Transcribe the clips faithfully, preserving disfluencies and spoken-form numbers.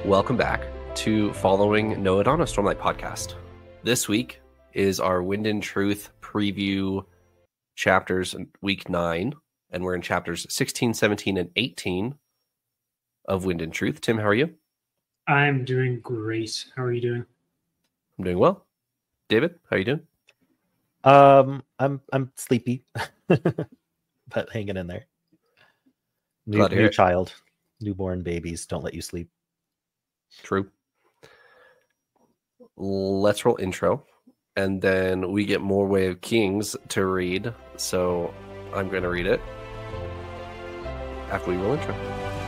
Welcome back to Following Noah Donna Stormlight Podcast. This week is our Wind and Truth preview chapters in week nine, and we're in chapters sixteen, seventeen, and eighteen of Wind and Truth. Tim, how are you? I'm doing great. How are you doing? I'm doing well. David, how are you doing? Um, I'm I'm sleepy, but hanging in there. New, new child, newborn babies don't let you sleep. True. Let's roll intro, and then we get more Way of Kings to read. So I'm going to read it after we roll intro.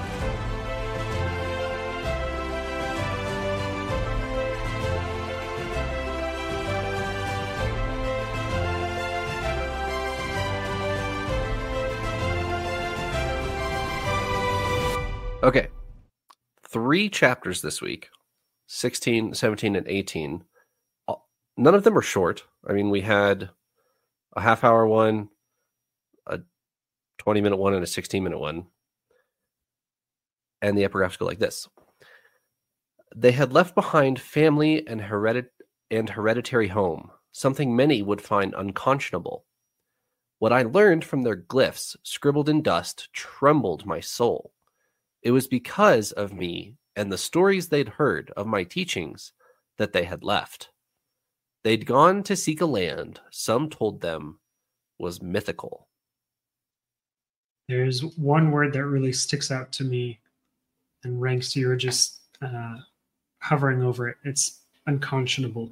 Okay. Three chapters this week, sixteen, seventeen, and eighteen. None of them are short. I mean, we had a half hour one, a twenty minute one, and a sixteen minute one. And the epigraphs go like this. They had left behind family and, heredit- and hereditary home, something many would find unconscionable. What I learned from their glyphs, scribbled in dust, trembled my soul. It was because of me and the stories they'd heard of my teachings that they had left. They'd gone to seek a land some told them was mythical. There's one word that really sticks out to me, and ranks, you were just uh, hovering over it. It's unconscionable.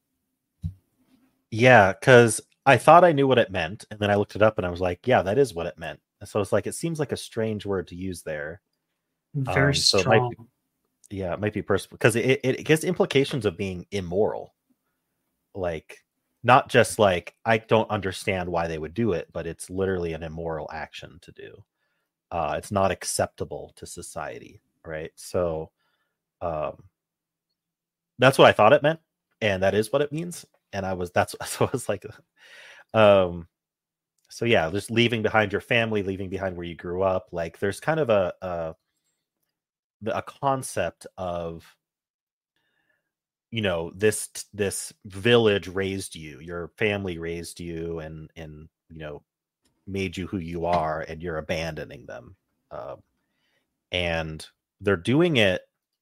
Yeah, because I thought I knew what it meant, and then I looked it up and I was like, yeah, that is what it meant. And so it's like, it seems like a strange word to use there. Very um, so strong. It might be, yeah, it might be personal because it, it, it gets implications of being immoral. Like, not just like, I don't understand why they would do it, but it's literally an immoral action to do. Uh, it's not acceptable to society, right? So um, that's what I thought it meant, and that is what it means. And I was, that's, so I was like, um, so yeah, just leaving behind your family, leaving behind where you grew up. Like, there's kind of a, a a concept of, you know, this this village raised you, your family raised you, and and you know, made you who you are, and you're abandoning them. Um, and they're doing it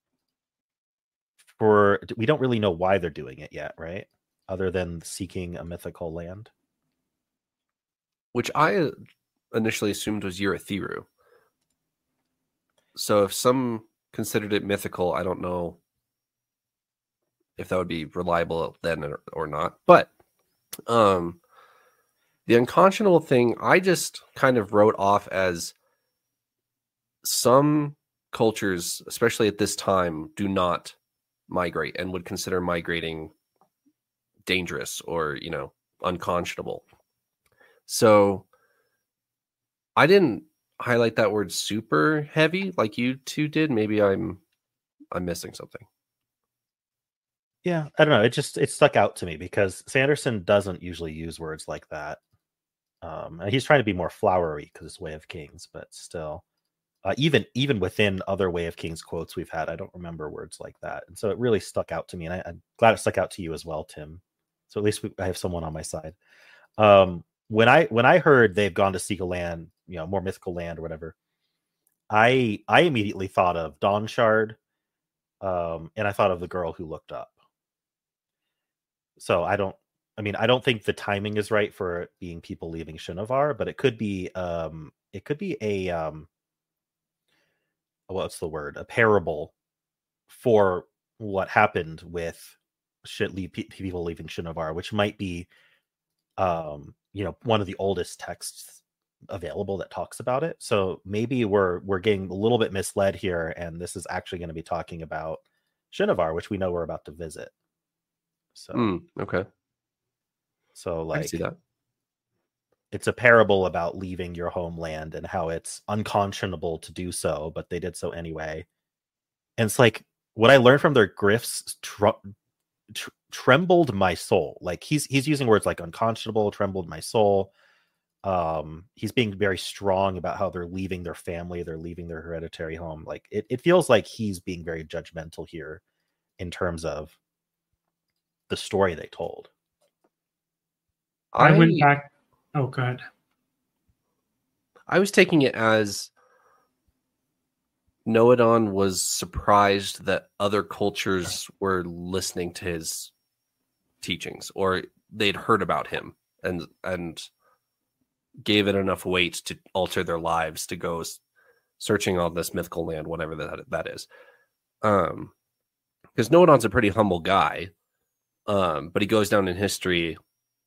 for, we don't really know why they're doing it yet, right? Other than seeking a mythical land, which I initially assumed was Urithiru. So if some considered it mythical, I don't know if that would be reliable then or, or not. But um, the unconscionable thing, I just kind of wrote off as some cultures, especially at this time, do not migrate and would consider migrating dangerous or, you know, unconscionable. So I didn't highlight that word super heavy like you two did. Maybe I'm I'm missing something. Yeah, I don't know. It just it stuck out to me because Sanderson doesn't usually use words like that. Um, and he's trying to be more flowery because it's Way of Kings, but still, uh, even even within other Way of Kings quotes we've had, I don't remember words like that, and so it really stuck out to me. And I, I'm glad it stuck out to you as well, Tim. So at least we, I have someone on my side. Um, when I when I heard they've gone to seek a land, you know, more mythical land or whatever, I I immediately thought of Dawn Shard, um, and I thought of the girl who looked up. So I don't, I mean, I don't think the timing is right for it being people leaving Shinovar, but it could be, um, it could be a, um, what's the word? A parable for what happened with shit leave, people leaving Shinovar, which might be, um, you know, one of the oldest texts available that talks about it. So maybe we're we're getting a little bit misled here, and this is actually going to be talking about Shinovar, which we know we're about to visit. So mm, okay. So like, I can see that. It's a parable about leaving your homeland and how it's unconscionable to do so, but they did so anyway. And it's like, what I learned from their glyphs tr- tr- trembled my soul. Like he's he's using words like unconscionable, trembled my soul. Um, he's being very strong about how they're leaving their family, they're leaving their hereditary home. Like it, it feels like he's being very judgmental here in terms of the story they told. I, I went back. Oh, go ahead. I was taking it as Noadon was surprised that other cultures were listening to his teachings, or they'd heard about him and and gave it enough weight to alter their lives to go searching on this mythical land, whatever that that is. Um, because Noadon's a pretty humble guy, um, but he goes down in history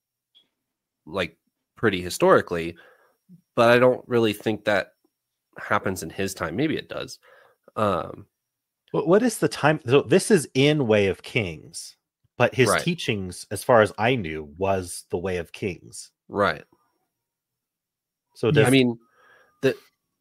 like pretty historically. But I don't really think that happens in his time. Maybe it does. Um, what is the time? So this is in Way of Kings, but his right. teachings, as far as I knew, was the Way of Kings. Right. So does, I mean, the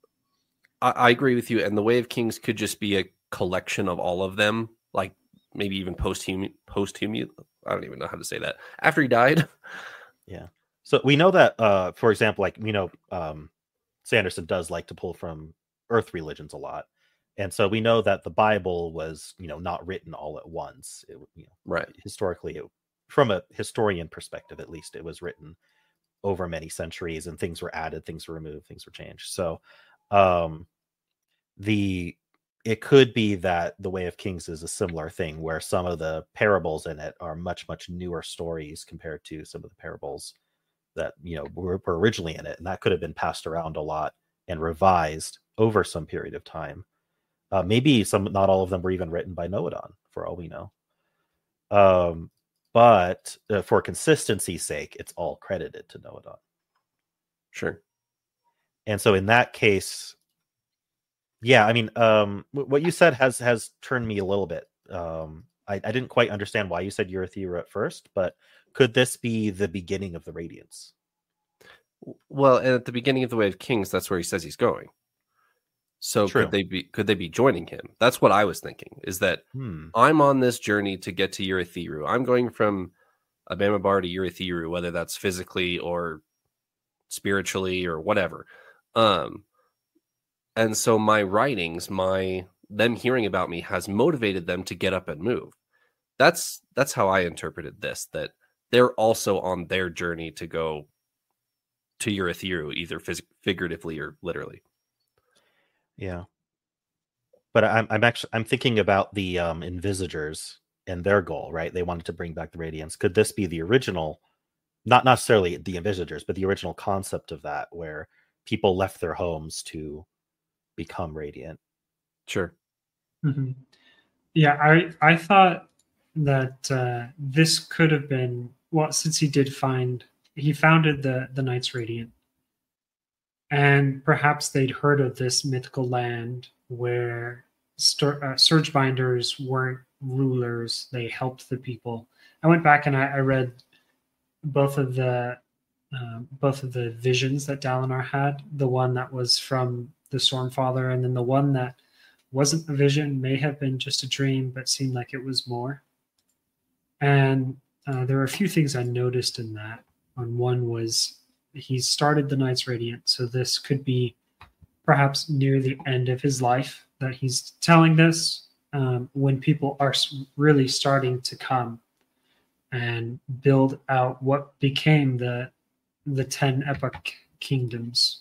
I, I agree with you. And the Way of Kings could just be a collection of all of them, like maybe even posthum posthum. I don't even know how to say that. After he died. Yeah. So we know that, uh, for example, like, you know, um, Sanderson does like to pull from earth religions a lot. And so we know that the Bible was, you know, not written all at once. It, you know, right. Historically, it, from a historian perspective, at least, it was written over many centuries, and things were added, things were removed, things were changed. So um, the it could be that the Way of Kings is a similar thing, where some of the parables in it are much, much newer stories compared to some of the parables that, you know, were, were originally in it, and that could have been passed around a lot and revised over some period of time. Uh, maybe some, not all of them were even written by Noadon, for all we know. Um, but uh, for consistency's sake, it's all credited to Noadon. Sure. And so in that case, yeah, I mean, um, what you said has has turned me a little bit. Um, I, I didn't quite understand why you said Urithiru at first, but could this be the beginning of the Radiance? Well, and at the beginning of the Way of Kings, that's where he says he's going. So True. could they be could they be joining him? That's what I was thinking, is that hmm. I'm on this journey to get to Urithiru. I'm going from Abamabar to Urithiru, whether that's physically or spiritually or whatever. Um, and so my writings, my them hearing about me has motivated them to get up and move. That's that's how I interpreted this, that they're also on their journey to go to Urithiru, either phys- figuratively or literally. Yeah. But I'm I'm actually I'm thinking about the um Invisagers and their goal, right? They wanted to bring back the Radiance. Could this be the original, not necessarily the Invisagers, but the original concept of that, where people left their homes to become Radiant? Sure. Mm-hmm. Yeah, I I thought that uh, this could have been, well, since he did find he founded the the Knights Radiant, and perhaps they'd heard of this mythical land where Stur- uh, Surgebinders weren't rulers; they helped the people. I went back and I, I read both of the uh, both of the visions that Dalinar had. The one that was from the Stormfather, and then the one that wasn't a vision, may have been just a dream, but seemed like it was more. And uh, there were a few things I noticed in that. On one was he started the Knights Radiant, so this could be perhaps near the end of his life that he's telling this, um, when people are really starting to come and build out what became the the ten epoch kingdoms.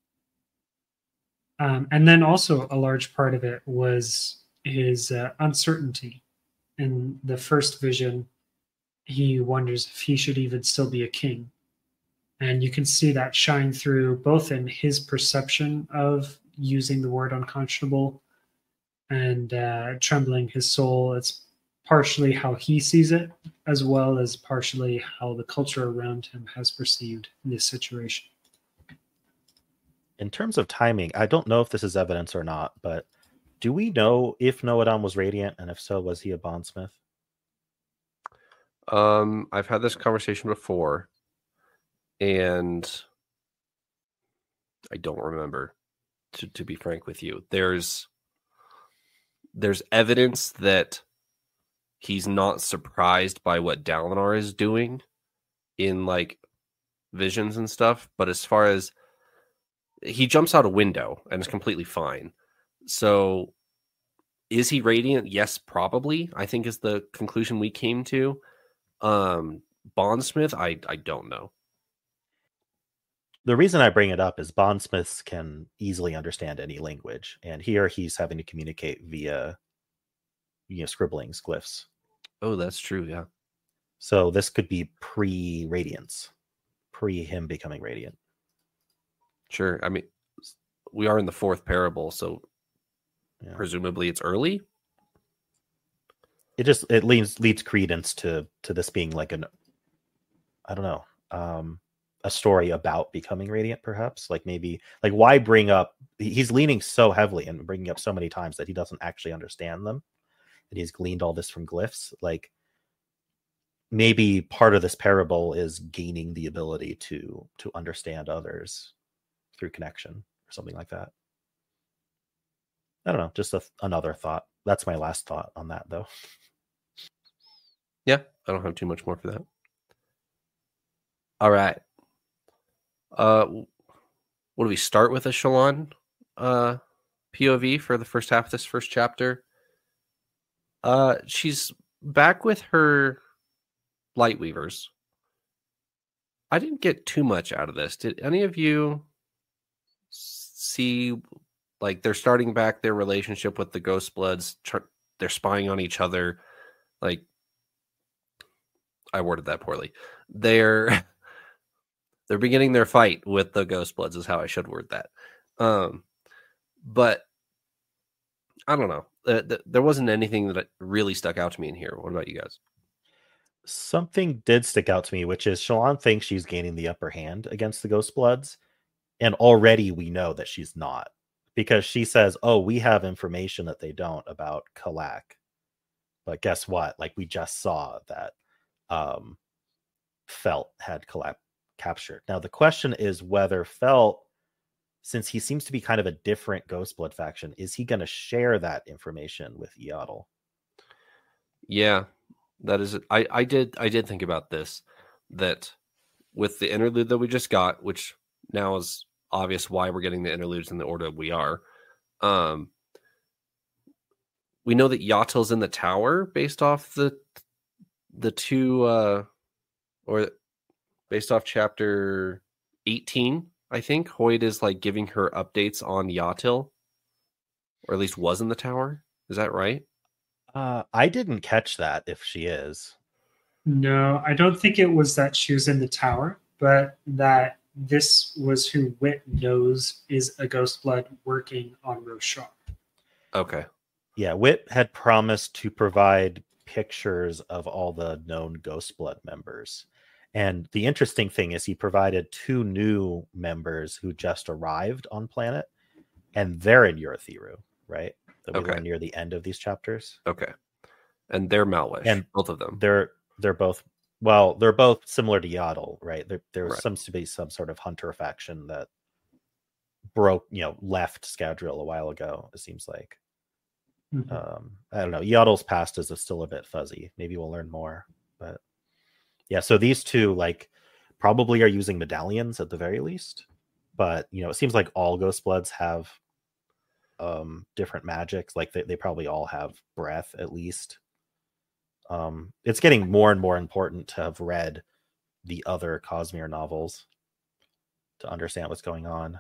Um, and then also a large part of it was his uh, uncertainty. In the first vision, he wonders if he should even still be a king. And you can see that shine through both in his perception of using the word unconscionable and uh, trembling his soul. It's partially how he sees it, as well as partially how the culture around him has perceived this situation. In terms of timing, I don't know if this is evidence or not, but do we know if Noadon was Radiant, and if so, was he a bondsmith? Um, I've had this conversation before, and I don't remember, to, to be frank with you. There's there's evidence that he's not surprised by what Dalinar is doing in like visions and stuff, but as far as he jumps out a window and is completely fine. So is he radiant? Yes, probably. I think is the conclusion we came to. Um, Bondsmith, I I don't know. The reason I bring it up is bondsmiths can easily understand any language, and here he's having to communicate via, you know, scribblings, glyphs. Oh, that's true. Yeah. So this could be pre-radiance, pre him becoming radiant. Sure. I mean, we are in the fourth parable, so Yeah. presumably it's early. It just it leads leads credence to to this being like an, I don't know, um, a story about becoming radiant, perhaps. Like maybe like why bring up? He's leaning so heavily and bringing up so many times that he doesn't actually understand them. That he's gleaned all this from glyphs. Like maybe part of this parable is gaining the ability to to understand others through connection or something like that. I don't know, just a, another thought. That's my last thought on that, though. Yeah, I don't have too much more for that. All right. Uh, what do we start with a Shallan uh, P O V for the first half of this first chapter? Uh, she's back with her Lightweavers. I didn't get too much out of this. Did any of you see, like, they're starting back their relationship with the Ghostbloods? Tr- they're spying on each other. Like, I worded that poorly. They're they're beginning their fight with the Ghostbloods is how I should word that. Um, but I don't know. Uh, th- there wasn't anything that really stuck out to me in here. What about you guys? Something did stick out to me, which is Shallan thinks she's gaining the upper hand against the Ghostbloods, and already we know that she's not, because she says, "Oh, we have information that they don't about Kalak." But guess what? Like, we just saw that um, Felt had Kalak captured. Now, the question is whether Felt, since he seems to be kind of a different Ghostblood faction, is he going to share that information with Yaddle? Yeah, that is it. I, I did I did think about this, that with the interlude that we just got, which now is obvious why we're getting the interludes in the order we are. Um, we know that Yaddle's in the tower based off the the two uh, or based off chapter eighteen. I think Hoid is like giving her updates on Yaddle, or at least was in the tower. Is that right? Uh, I didn't catch that if she is. No, I don't think it was that she was in the tower, but that this was who Wit knows is a Ghostblood working on Roshar. Okay. Yeah, Wit had promised to provide pictures of all the known Ghostblood members. And the interesting thing is he provided two new members who just arrived on planet, and they're in Urithiru, right? That we Okay. learn near the end of these chapters. Okay. And they're Malwish, And both of them. They're they're both well, they're both similar to Yaddle, right? There there Right. seems to be some sort of hunter faction that broke, you know, left Scadrial a while ago, it seems like. Mhm. Um, I don't know. Yaddle's past is still a bit fuzzy. Maybe we'll learn more. But yeah, so these two like probably are using medallions at the very least. But you know, it seems like all Ghostbloods have um different magics. Like they, they probably all have breath at least. Um, it's getting more and more important to have read the other Cosmere novels to understand what's going on.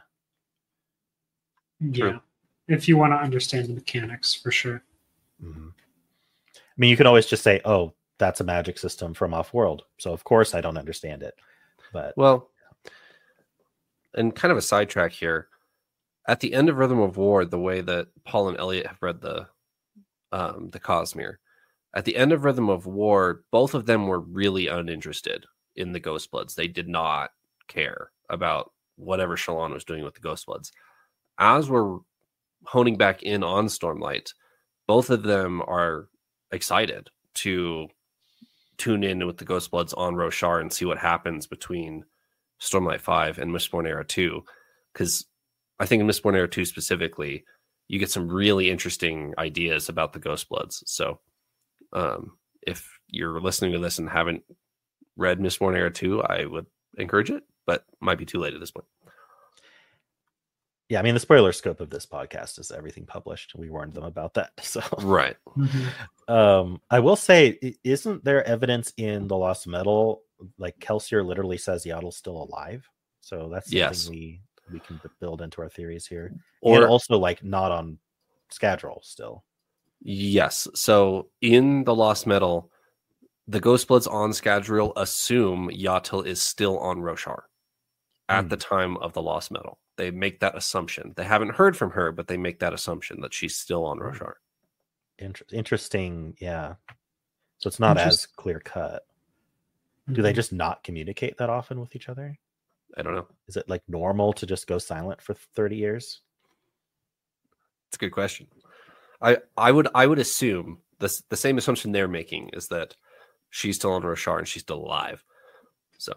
Yeah, if you want to understand the mechanics, for sure. Mm-hmm. I mean, you can always just say, "Oh, that's a magic system from off-world," so of course I don't understand it. But Well, and kind of a sidetrack here. At the end of Rhythm of War, the way that Paul and Elliot have read the um, the Cosmere, at the end of Rhythm of War, both of them were really uninterested in the Ghostbloods. They did not care about whatever Shallan was doing with the Ghostbloods. As we're honing back in on Stormlight, both of them are excited to tune in with the Ghostbloods on Roshar and see what happens between Stormlight five and Mistborn Era two. Because I think in Mistborn Era two specifically, you get some really interesting ideas about the Ghostbloods. So um, if you're listening to this and haven't read Mistborn Era two, I would encourage it. but might be too late at this point. Yeah, I mean, the spoiler scope of this podcast is everything published. We warned them about that. So, right. Mm-hmm. Um, I will say, isn't there evidence in the Lost Metal? Like Kelsier literally says Yaddle's still alive. So that's something yes. we we can build into our theories here. Or and also, like, not on Scadril still. Yes. So in the Lost Metal, the Ghostbloods on Scadril assume Yatil is still on Roshar at Mm. the time of the Lost Metal. They make that assumption. They haven't heard from her, but they make that assumption that she's still on Roshar. Inter- interesting, yeah. So it's not as clear cut. Do they just not communicate that often with each other? I don't know. Is it like normal to just go silent for thirty years? It's a good question. I, I would I would assume this the same assumption they're making is that she's still on Roshar and she's still alive. So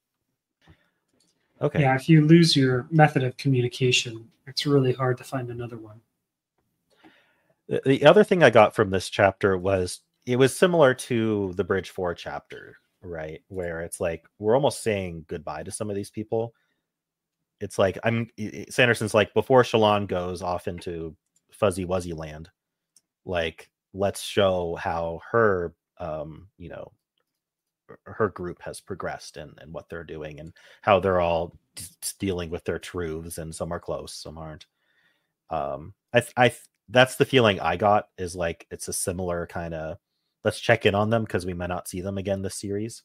okay. Yeah, if you lose your method of communication, it's really hard to find another one. The, the other thing I got from this chapter was it was similar to the Bridge Four chapter, right? Where it's like we're almost saying goodbye to some of these people. It's like I'm Sanderson's like before Shallan goes off into Fuzzy Wuzzy land, like let's show how her um you know her group has progressed and, and what they're doing and how they're all d- dealing with their truths, and some are close, some aren't. um I I that's the feeling I got, is like it's a similar kind of let's check in on them because we might not see them again this series.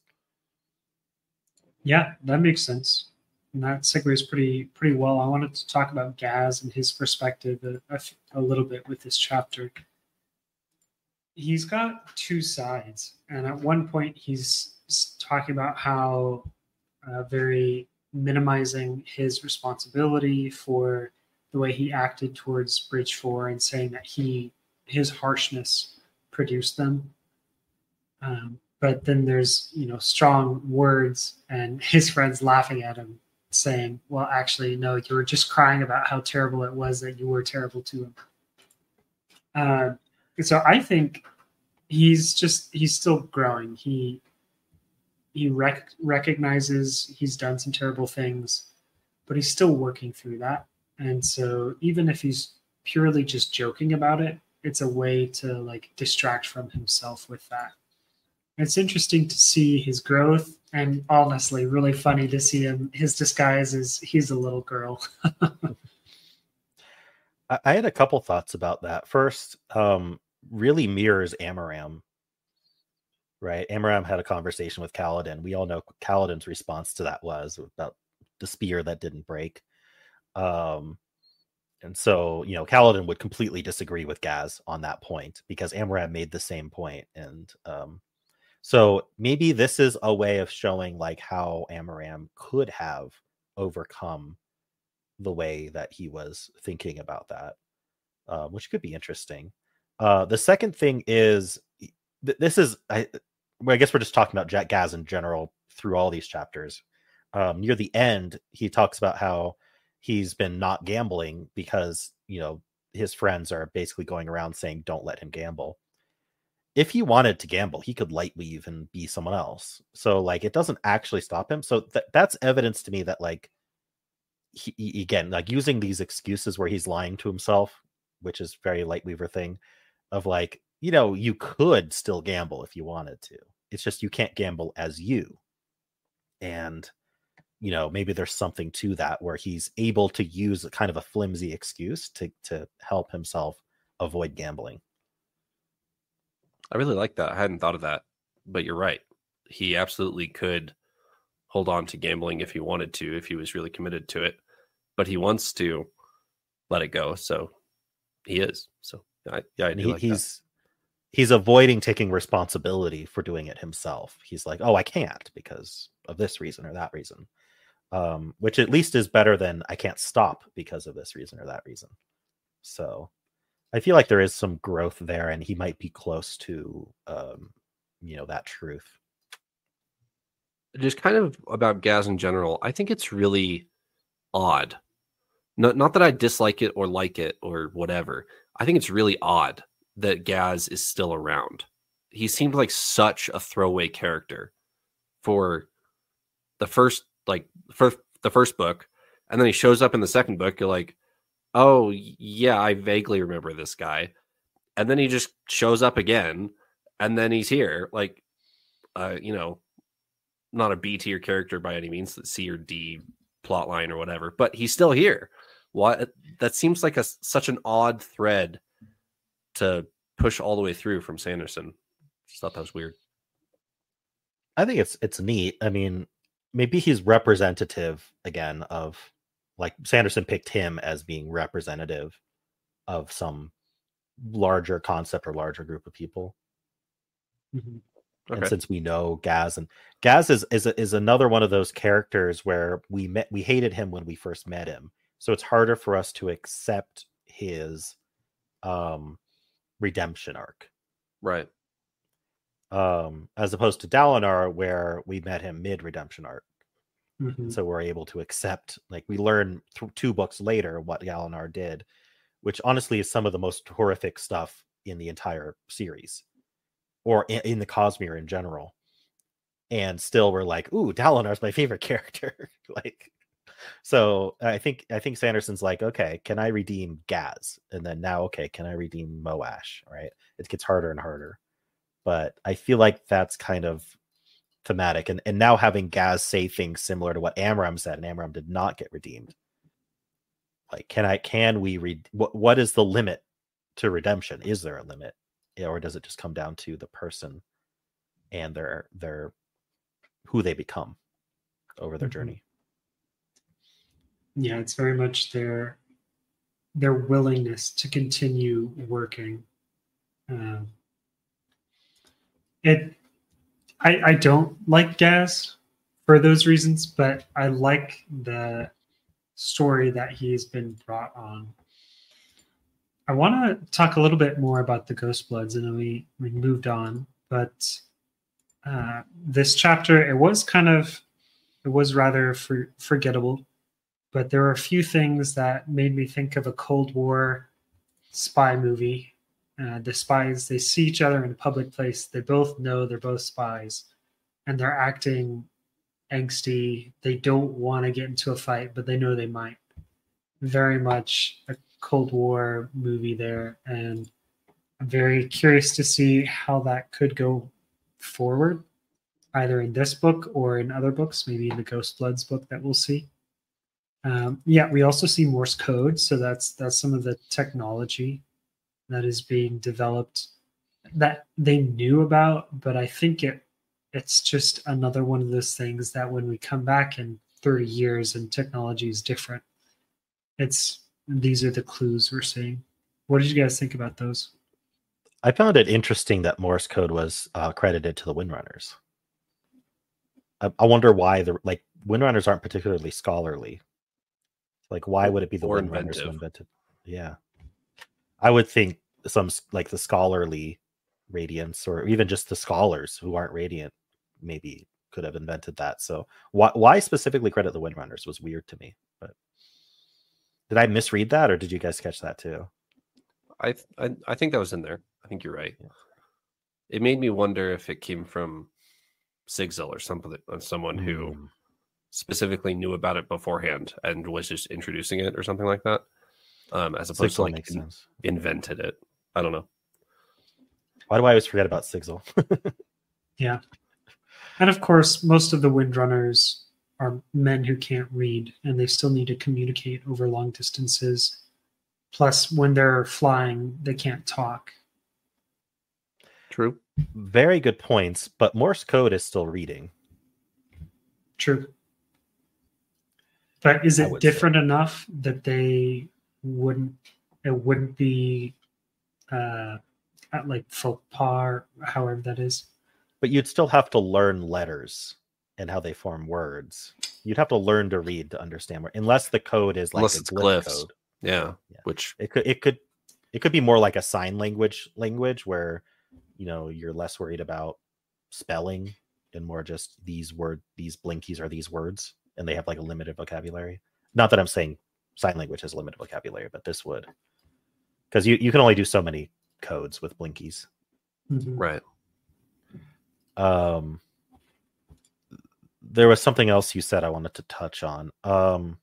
Yeah, that makes sense. And that segues pretty pretty well. I wanted to talk about Gaz and his perspective a, a, a little bit with this chapter. He's got two sides, and at one point he's talking about how uh, very minimizing his responsibility for the way he acted towards Bridge Four, and saying that he his harshness produced them. Um, but then there's you know strong words and his friends laughing at him, saying, well, actually, no, you were just crying about how terrible it was that you were terrible to him. Uh, so I think he's just, he's still growing. He, he rec- recognizes he's done some terrible things, but he's still working through that. And so even if he's purely just joking about it, it's a way to like distract from himself with that. It's interesting to see his growth, and honestly, really funny to see him. His disguise is he's a little girl. I, I had a couple thoughts about that. First, um, really mirrors Amaram, right? Amaram had a conversation with Kaladin. We all know Kaladin's response to that was about the spear that didn't break. Um, and so, you know, Kaladin would completely disagree with Gaz on that point because Amaram made the same point. And, um, So maybe this is a way of showing like how Amaram could have overcome the way that he was thinking about that, uh, which could be interesting. Uh, the second thing is th- this is, I, well, I guess we're just talking about Jack Gaz in general through all these chapters. Um, near the end, he talks about how he's been not gambling because, you know, his friends are basically going around saying, don't let him gamble. If he wanted to gamble, he could light weave and be someone else. So like, it doesn't actually stop him. So th- that's evidence to me that like, he, he, again, like using these excuses where he's lying to himself, which is very Lightweaver thing of like, you know, you could still gamble if you wanted to. It's just, you can't gamble as you. And, you know, maybe there's something to that where he's able to use a kind of a flimsy excuse to, to help himself avoid gambling. I really like that. I hadn't thought of that, but you're right. He absolutely could hold on to gambling if he wanted to, if he was really committed to it, but he wants to let it go. So he is. So I, yeah, I do he, like he's, that. He's avoiding taking responsibility for doing it himself. He's like, oh, I can't because of this reason or that reason, um, which at least is better than I can't stop because of this reason or that reason. So I feel like there is some growth there, and he might be close to, um, you know, that truth. Just kind of about Gaz in general, I think it's really odd. Not, not that I dislike it or like it or whatever. I think it's really odd that Gaz is still around. He seemed like such a throwaway character for the first like for the first book, and then he shows up in the second book. You're like, oh yeah, I vaguely remember this guy, and then he just shows up again, and then he's here. Like, uh, you know, not a B tier character by any means, the C or D plot line or whatever, but he's still here. What that seems like a such an odd thread to push all the way through from Sanderson. Just thought that was weird. I think it's it's neat. I mean, maybe he's representative again of, like, Sanderson picked him as being representative of some larger concept or larger group of people. Mm-hmm. Okay. And since we know Gaz, and Gaz is is is another one of those characters where we met we hated him when we first met him, so it's harder for us to accept his um redemption arc, Right. Um, as opposed to Dalinar, where we met him mid redemption arc. Mm-hmm. So we're able to accept, like, we learn th- two books later what Dalinar did, which honestly is some of the most horrific stuff in the entire series, or in, in the Cosmere in general. And still we're like, ooh, Dalinar's my favorite character. Like, so I think I think Sanderson's like, okay, can I redeem Gaz? And then now, okay, can I redeem Moash? Right? It gets harder and harder. But I feel like that's kind of thematic. And and now having Gaz say things similar to what Amram said, and Amram did not get redeemed. Like, can I can we read what what is the limit to redemption? Is there a limit? Or does it just come down to the person and their their who they become over their mm-hmm. journey? Yeah, it's very much their their willingness to continue working. Um, it, I, I don't like Gaz for those reasons, but I like the story that he's been brought on. I want to talk a little bit more about the Ghostbloods, and then we we moved on. But uh, this chapter, it was kind of, it was rather for, forgettable. But there were a few things that made me think of a Cold War spy movie. Uh, the spies, they see each other in a public place. They both know they're both spies, and they're acting angsty. They don't want to get into a fight, but they know they might. Very much a Cold War movie there, and I'm very curious to see how that could go forward, either in this book or in other books, maybe in the Ghostbloods book that we'll see. Um, yeah, we also see Morse code, so that's that's some of the technology that is being developed that they knew about, but I think it it's just another one of those things that when we come back in thirty years and technology is different, it's these are the clues we're seeing. What did you guys think about those? I found it interesting that Morse code was uh, credited to the Windrunners. I, I wonder why the like Windrunners aren't particularly scholarly. Like, why would it be the or Windrunners inventive. who invented? Yeah, I would think some like the scholarly Radiants, or even just the scholars who aren't Radiant, maybe could have invented that. So why why specifically credit the Windrunners was weird to me. But did I misread that, or did you guys catch that too? I th- I, I think that was in there. I think you're right. Yeah. It made me wonder if it came from Sigzil or something, or someone mm. who specifically knew about it beforehand and was just introducing it or something like that, um, as opposed Sigzil to like in, sense. invented it. I don't know. Why do I always forget about Sigzil? Yeah, and of course, most of the Windrunners are men who can't read, and they still need to communicate over long distances. Plus, when they're flying, they can't talk. True. Very good points, but Morse code is still reading. True. But is it different say. enough that they wouldn't, it wouldn't be uh, at like faux pas, however that is? But you'd still have to learn letters and how they form words. You'd have to learn to read to understand where, unless the code is like unless a it's glyph glyphs. code. Yeah, yeah, which it could it could it could be more like a sign language language where, you know, you're less worried about spelling and more just these word these blinkies are these words, and they have like a limited vocabulary. Not that I'm saying sign language has limited vocabulary, but this would, because you, you can only do so many codes with blinkies. Mm-hmm. Right. Um there was something else you said I wanted to touch on. Um,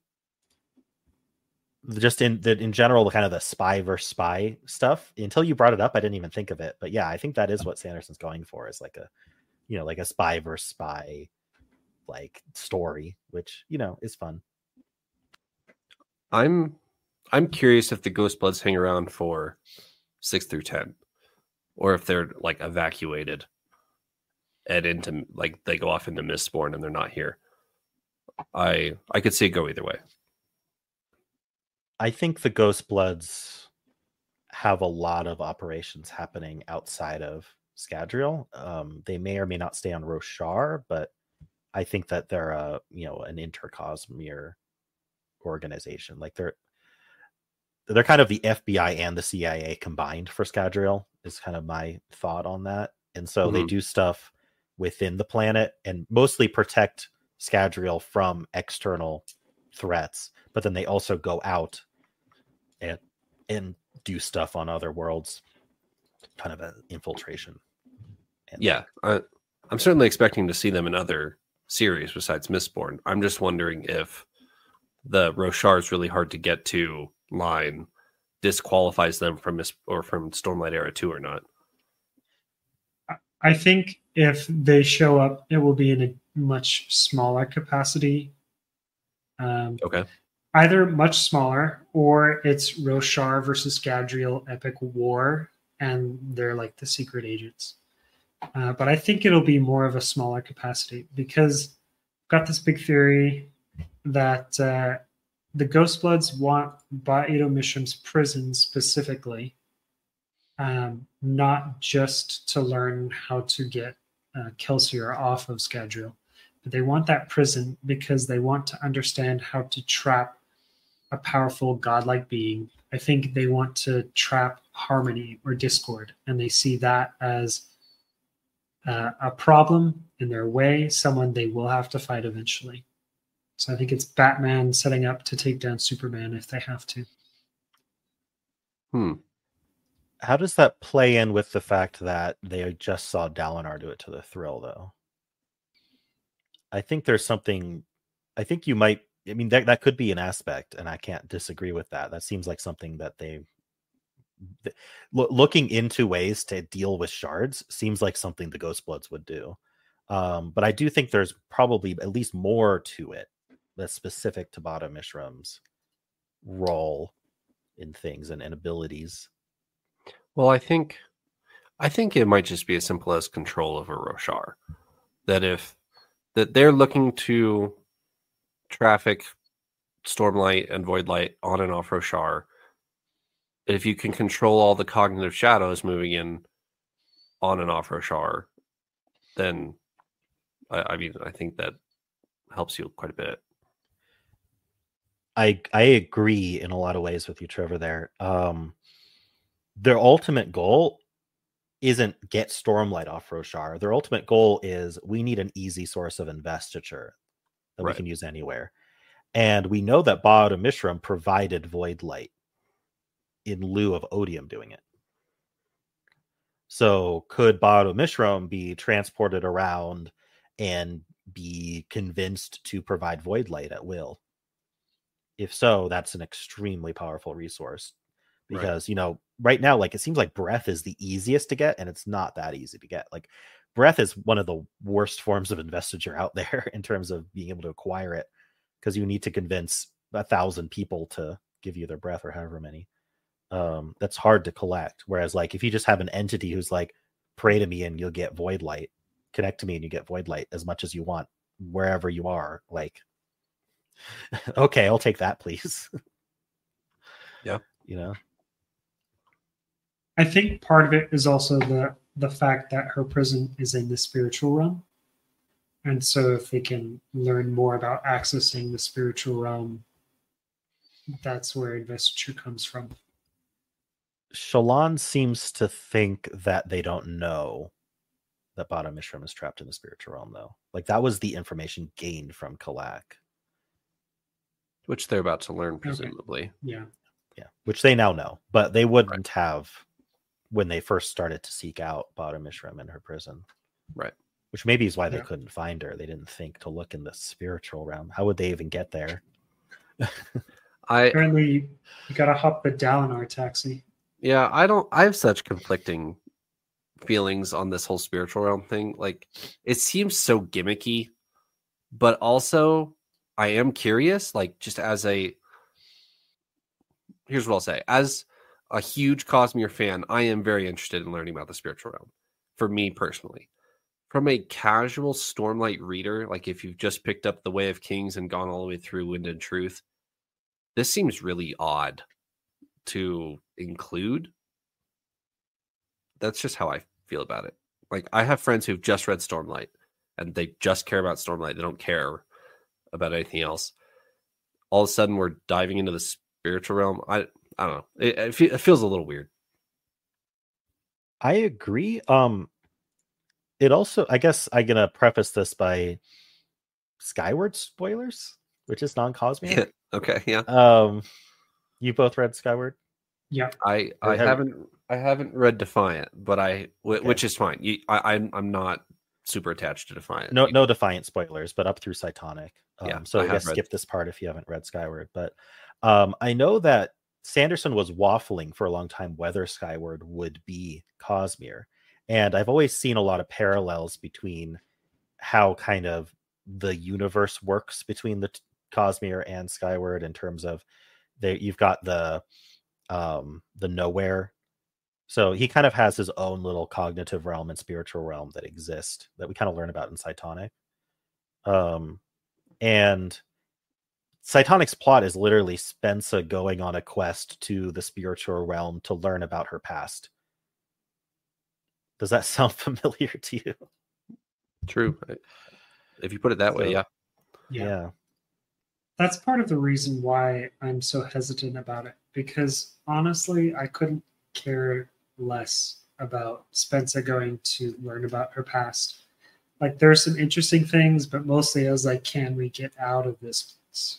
just in the in general, kind of the spy versus spy stuff. Until you brought it up, I didn't even think of it. But yeah, I think that is what Sanderson's going for, is like a, you know, like a spy versus spy like story, which, you know, is fun. I'm I'm curious if the Ghost Bloods hang around for six through ten, or if they're like evacuated and into like they go off into Mistborn and they're not here. I I could see it go either way. I think the Ghost Bloods have a lot of operations happening outside of Scadrial. Um, they may or may not stay on Roshar, but I think that they're a, you know, an intercosmere organization. Like they're they're kind of the F B I and the C I A combined for Scadrial, is kind of my thought on that. And so mm-hmm. they do stuff within the planet and mostly protect Scadrial from external threats, but then they also go out and and do stuff on other worlds, kind of an infiltration. And yeah, I, I'm certainly expecting to see them in other series besides Mistborn. I'm just wondering if the Roshar is really hard to get to line disqualifies them from Mis- or from Stormlight Era two or not. I think if they show up, it will be in a much smaller capacity. Um, okay. Either much smaller, or it's Roshar versus Scadrial epic war, and they're like the secret agents. Uh, but I think it'll be more of a smaller capacity, because I've got this big theory that uh, the Ghost Bloods want Ba-Ado Mishram's prison specifically, um, not just to learn how to get uh, Kelsier off of Scadrial, but they want that prison because they want to understand how to trap a powerful godlike being. I think they want to trap harmony or discord, and they see that as uh, a problem in their way, someone they will have to fight eventually. So I think it's Batman setting up to take down Superman if they have to. Hmm. How does that play in with the fact that they just saw Dalinar do it to the Thrill, though? I think there's something, I think you might, I mean, that, that could be an aspect, and I can't disagree with that. That seems like something that they, th- lo- looking into ways to deal with shards seems like something the Ghost Bloods would do. Um, but I do think there's probably at least more to it that's specific to Ba-Ado Mishram's role in things and, and abilities. Well, I think, I think it might just be as simple as control over Roshar. That if, that they're looking to traffic Stormlight and Voidlight on and off Roshar. If you can control all the cognitive shadows moving in on and off Roshar, then I, I mean, I think that helps you quite a bit. I I agree in a lot of ways with you, Trevor, there. Um, their ultimate goal isn't get Stormlight off Roshar. Their ultimate goal is we need an easy source of investiture that right. we can use anywhere. And we know that Ba-Ado Mishram provided Voidlight in lieu of Odium doing it. So could Ba-Ado Mishram be transported around and be convinced to provide Voidlight at will? If so, that's an extremely powerful resource. Because, right. you know, right now, like, it seems like breath is the easiest to get, and it's not that easy to get. Like, breath is one of the worst forms of investiture out there in terms of being able to acquire it, because you need to convince a thousand people to give you their breath, or however many. Um, that's hard to collect. Whereas, like, if you just have an entity who's like, pray to me and you'll get Voidlight, connect to me and you get Voidlight as much as you want, wherever you are, like, okay, I'll take that, please. Yeah. You know? I think part of it is also the the fact that her prison is in the spiritual realm. And so if they can learn more about accessing the spiritual realm, that's where investiture comes from. Shallan seems to think that they don't know that Ba-Ado Mishram is trapped in the spiritual realm, though. Like, that was the information gained from Kalak. Which they're about to learn, presumably. Okay. Yeah. Yeah. Which they now know. But they wouldn't right. have when they first started to seek out Ba-Ado Mishram in her prison. Right. which maybe is why they Yeah. couldn't find her. They didn't think to look in the spiritual realm. How would they even get there? I Apparently, you gotta hop the Dalinar taxi. yeah, I don't. I have such conflicting feelings on this whole spiritual realm thing. Like, it seems so gimmicky, but also I am curious. Like, just as a here's what I'll say: as a huge Cosmere fan, I am very interested in learning about the spiritual realm. For me personally, from a casual Stormlight reader, like if you've just picked up the Way of Kings and gone all the way through Wind and Truth, this seems really odd to include. That's just how I feel about it. Like, I have friends who've just read Stormlight and they just care about Stormlight. They don't care about anything else. All of a sudden, we're diving into the spiritual realm. I I don't know. It, it, fe- it feels a little weird. I agree. Um, it also, I guess, I'm gonna preface this by Skyward spoilers, which is non-Cosmere. Okay, yeah. Um, you both read Skyward? Yeah. I Or I have- haven't I haven't read Defiant, but I wh- Okay. which is fine. You, I I'm I'm not super attached to Defiant. No, You- no Defiant spoilers, but up through Cytonic. Um, Yeah, so I I, have guess read- skip this part if you haven't read Skyward. But um, I know that Sanderson was waffling for a long time whether Skyward would be Cosmere, and I've always seen a lot of parallels between how kind of the universe works between the t- Cosmere and Skyward in terms of they you've got the um the nowhere. So he kind of has his own little cognitive realm and spiritual realm that exist that we kind of learn about in Cytonic. Um, and Cytonic's plot is literally Spensa going on a quest to the spiritual realm to learn about her past. Does that sound familiar to you? True. I- If you put it that way, So- yeah. Yeah. Yeah. That's part of the reason why I'm so hesitant about it, because honestly, I couldn't care less about Spencer going to learn about her past. Like, there's some interesting things, but mostly I was like, can we get out of this place?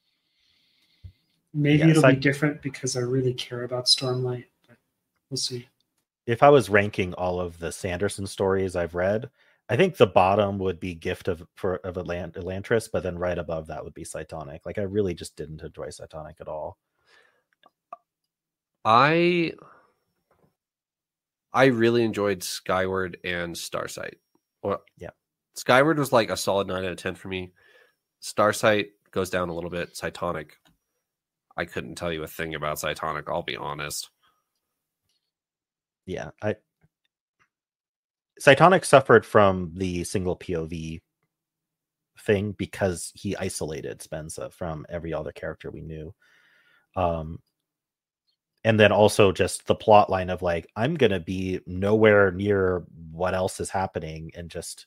Maybe Yeah, it'll Cy- be different because I really care about Stormlight, but we'll see. If I was ranking all of the Sanderson stories I've read, I think the bottom would be Gift of for of Elant- Elantris, but then right above that would be Cytonic. Like I really just didn't enjoy Cytonic at all. I I really enjoyed Skyward and Starsight. Well, Yeah. Skyward was like a solid nine out of ten for me. Starsight goes down a little bit. Cytonic, I couldn't tell you a thing about Cytonic, I'll be honest. Yeah, I Cytonic suffered from the single P O V thing because he isolated Spensa from every other character we knew. Um, and then also just the plot line of like, I'm going to be nowhere near what else is happening. And just,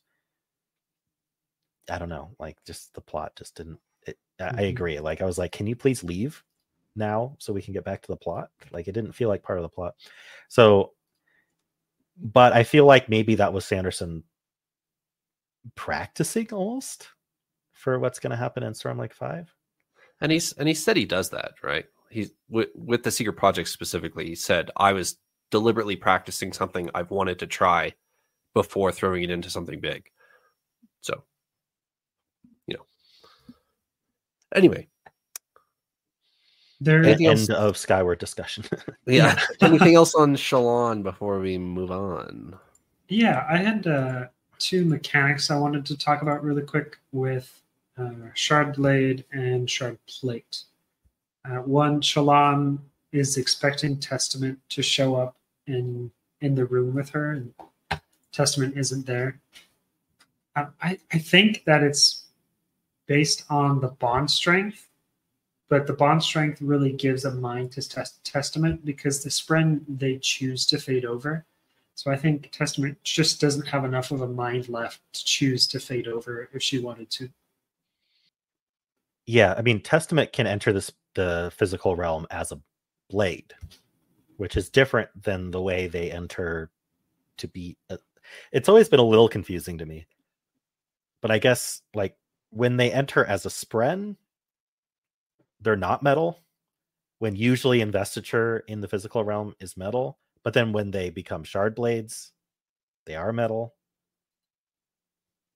I don't know, like just the plot just didn't, it, I, Mhm. I agree. Like, I was like, can you please leave now so we can get back to the plot? Like, it didn't feel like part of the plot. So, but I feel like maybe that was Sanderson practicing almost for what's going to happen in Stormlight five. And he's and he said he does that, right? He's with, with the Secret Project specifically. He said, I was deliberately practicing something I've wanted to try before throwing it into something big. So, you know. Anyway, There, Anything End else? of Skyward discussion. yeah. Anything else on Shallan before we move on? yeah, I had uh, two mechanics I wanted to talk about really quick with uh, Shard Blade and Shard Plate. Uh, one, Shallan is expecting Testament to show up in in the room with her, and Testament isn't there. Uh, I I think that it's based on the bond strength, but the bond strength really gives a mind to test, Testament because the Spren they choose to fade over. So I think Testament just doesn't have enough of a mind left to choose to fade over if she wanted to. Yeah, I mean, Testament can enter this the physical realm as a blade, which is different than the way they enter to be. A, it's always been a little confusing to me. But I guess, like, when they enter as a Spren, they're not metal, when usually investiture in the physical realm is metal. But then when they become Shard Blades, they are metal.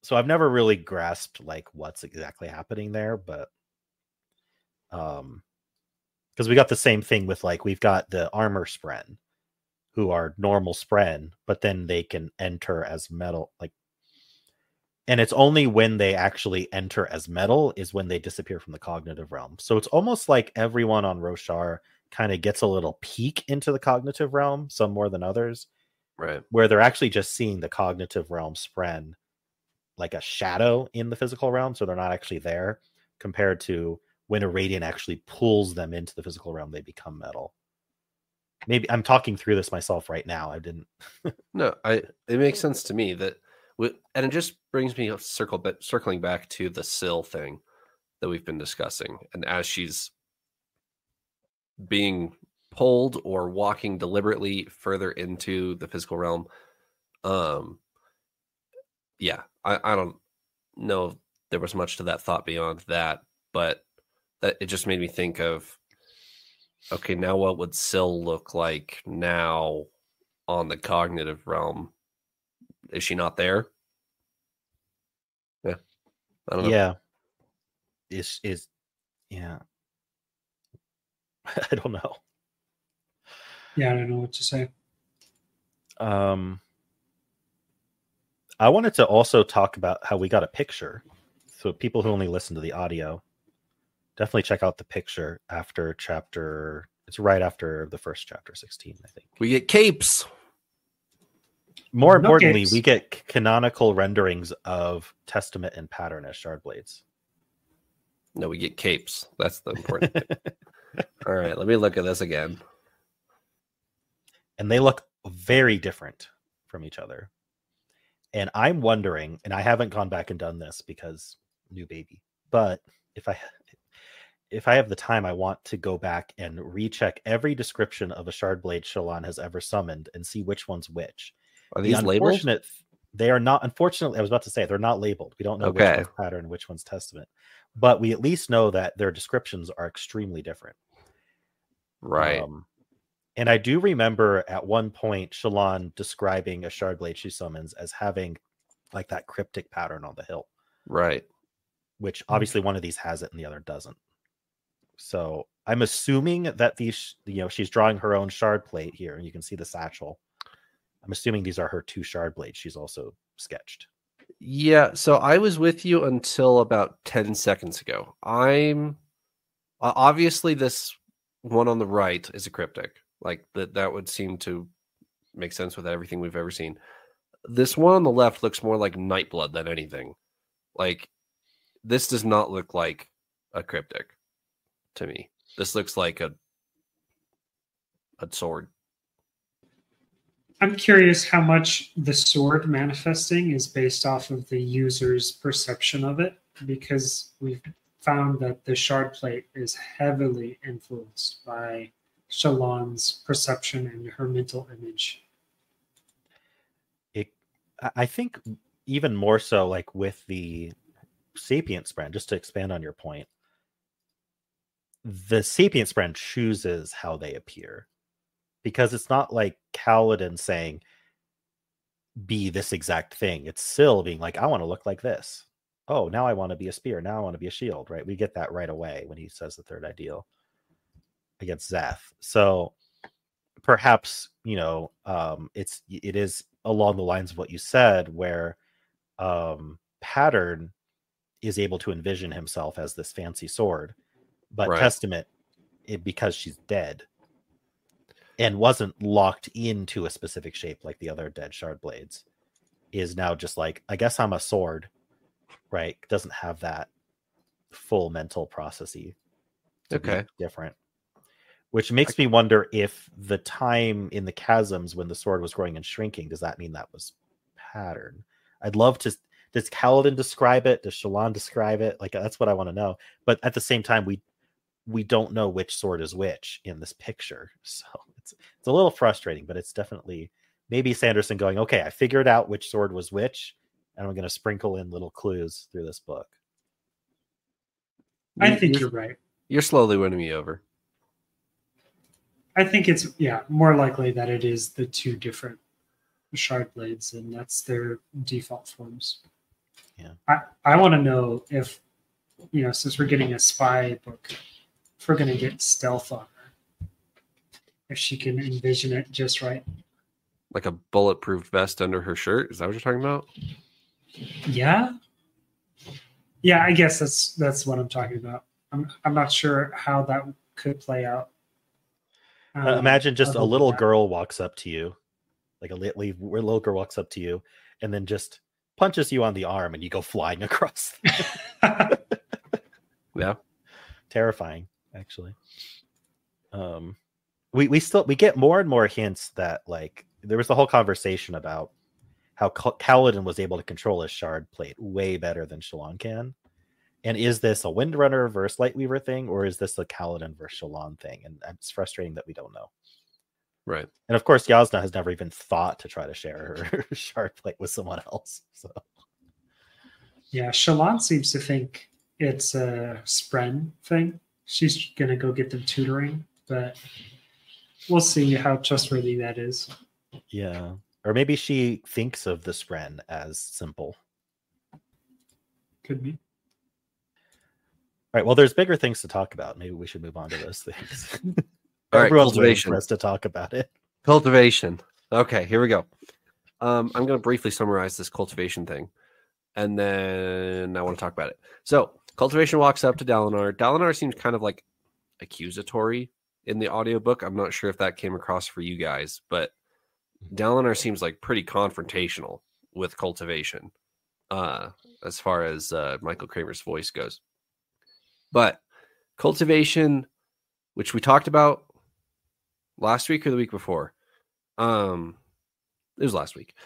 so I've never really grasped like what's exactly happening there, but um, because we got the same thing with like we've got the armor spren, who are normal spren, but then they can enter as metal, like, and it's only when they actually enter as metal is when they disappear from the cognitive realm. So it's almost like everyone on Roshar kind of gets a little peek into the cognitive realm, some more than others, right? Where they're actually just seeing the cognitive realm spren like a shadow in the physical realm, so they're not actually there, compared to when a radiant actually pulls them into the physical realm, they become metal. Maybe I'm talking through this myself right now. I didn't. No, I. It makes sense to me that, and it just brings me circle, but circling back to the Syl thing that we've been discussing, and as she's being pulled or walking deliberately further into the physical realm, um, yeah, I, I don't know if there was much to that thought beyond that, but that it just made me think of, okay, now what would Syl look like now on the cognitive realm? Is she not there? Yeah. I don't know. Yeah. Is is yeah. I don't know. Yeah, I don't know what to say. Um I wanted to also talk about how we got a picture. So people who only listen to the audio, definitely check out the picture after chapter. It's right after the first chapter sixteen, I think. We get capes. More No importantly, capes. we get c- canonical renderings of Testament and Pattern as Shardblades. No, we get capes. That's the important thing. All right, let me look at this again. And they look very different from each other. And I'm wondering, and I haven't gone back and done this because new baby, but if I if I have the time, I want to go back and recheck every description of a Shardblade Shallan has ever summoned and see which one's which. Are The these labeled? unfortunate, they are not. Unfortunately, I was about to say they're not labeled. We don't know Okay. which one's Pattern and which one's Testament, but we at least know that their descriptions are extremely different. Right. Um, and I do remember at one point Shallan describing a Shardblade she summons as having like that cryptic pattern on the hilt, Right. which obviously one of these has it and the other doesn't. So I'm assuming that these, you know, she's drawing her own shard plate here, and you can see the satchel. I'm assuming these are her two shard blades she's also sketched. Yeah, so I was with you until about ten seconds ago. I'm uh, obviously this one on the right is a cryptic. Like that that would seem to make sense with everything we've ever seen. This one on the left looks more like Nightblood than anything. Like this does not look like a cryptic to me. This looks like a a sword. I'm curious how much the sword manifesting is based off of the user's perception of it, because we've found that the shard plate is heavily influenced by Shallan's perception and her mental image. It, I think even more so like with the Sapience brand, just to expand on your point, the Sapience brand chooses how they appear. Because it's not like Kaladin saying, be this exact thing. It's Syl being like, I want to look like this. Oh, now I want to be a spear. Now I want to be a shield, right? We get that right away when he says the third ideal against Szeth. So perhaps, you know, um, it's it is along the lines of what you said, where um, Pattern is able to envision himself as this fancy sword, but Right. Testament, it, because she's dead, and wasn't locked into a specific shape like the other dead shard blades, is now just like, I guess I'm a sword, right? Doesn't have that full mental processy to Okay. be different. Which makes me wonder if the time in the chasms when the sword was growing and shrinking, does that mean that was Pattern? I'd love to. Does Kaladin describe it? Does Shallan describe it? Like, that's what I want to know. But at the same time, we we don't know which sword is which in this picture. So it's it's a little frustrating, but it's definitely maybe Sanderson going, okay, I figured out which sword was which, and I'm going to sprinkle in little clues through this book. I think you're, you're right. You're slowly winning me over. I think it's, yeah, more likely that it is the two different shard blades, and that's their default forms. Yeah. I, I want to know if, you know, since we're getting a spy book, if we're going to get stealth on her, if she can envision it just right. Like a bulletproof vest under her shirt? Is that what you're talking about? Yeah. Yeah, I guess that's that's what I'm talking about. I'm I'm not sure how that could play out. Uh, Um, imagine just other a than little that. girl walks up to you, like a li- where a little girl walks up to you, and then just punches you on the arm, and you go flying across. Yeah. Terrifying, actually. Um, we we still we get more and more hints that, like, there was the whole conversation about how Cal- Kaladin was able to control his shard plate way better than Shallan can. And is this a Windrunner versus Lightweaver thing, or is this a Kaladin versus Shallan thing? And it's frustrating that we don't know. Right. And of course, Yasna has never even thought to try to share her shard plate with someone else. So Yeah, Shallan seems to think it's a Spren thing. She's gonna go get them tutoring, but we'll see how trustworthy that is. yeah, or maybe she thinks of the Spren as simple. Could be. All right. Well, there's bigger things to talk about. Maybe we should move on to those things. All right, Everyone's waiting cultivation. for us to talk about it. Cultivation. Okay, here we go. Um, I'm going to briefly summarize this cultivation thing, and then I want to talk about it. So, cultivation walks up to Dalinar. Dalinar seems kind of like accusatory in the audiobook. I'm not sure if that came across for you guys, but Dalinar seems like pretty confrontational with cultivation, uh, as far as uh, Michael Kramer's voice goes. But cultivation, which we talked about last week or the week before, um, it was last week.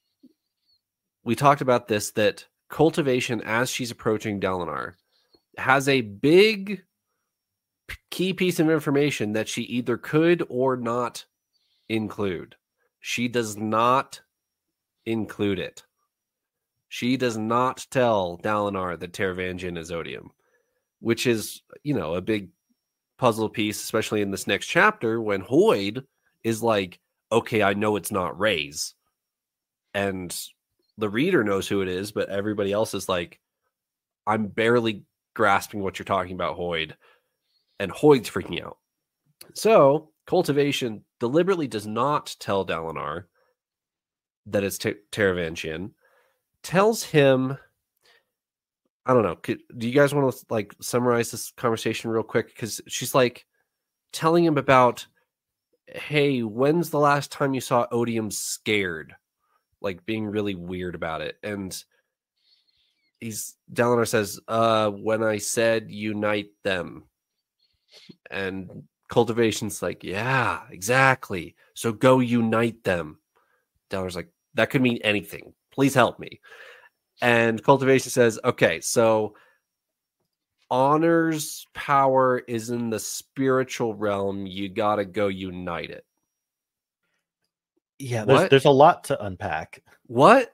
We talked about this, that cultivation, as she's approaching Dalinar, has a big key piece of information that she either could or not include. She does not include it. She does not tell Dalinar that Taravangian is Odium, which is, you know, a big puzzle piece, especially in this next chapter when Hoid is like, okay, I know it's not Ray's. And the reader knows who it is, but everybody else is like, I'm barely grasping what you're talking about, Hoid. And Hoid's freaking out. So, cultivation deliberately does not tell Dalinar that it's T- Taravangian. Tells him, I don't know, could, do you guys want to like summarize this conversation real quick? Because she's like telling him about, hey, when's the last time you saw Odium scared? Like being really weird about it. And he's Dalinar says, uh, when I said unite them. And cultivation's like, yeah, exactly. So go unite them. Dalinar's like, that could mean anything. Please help me. And cultivation says, okay, so Honor's power is in the spiritual realm. You gotta go unite it. Yeah, there's What? there's a lot to unpack. What?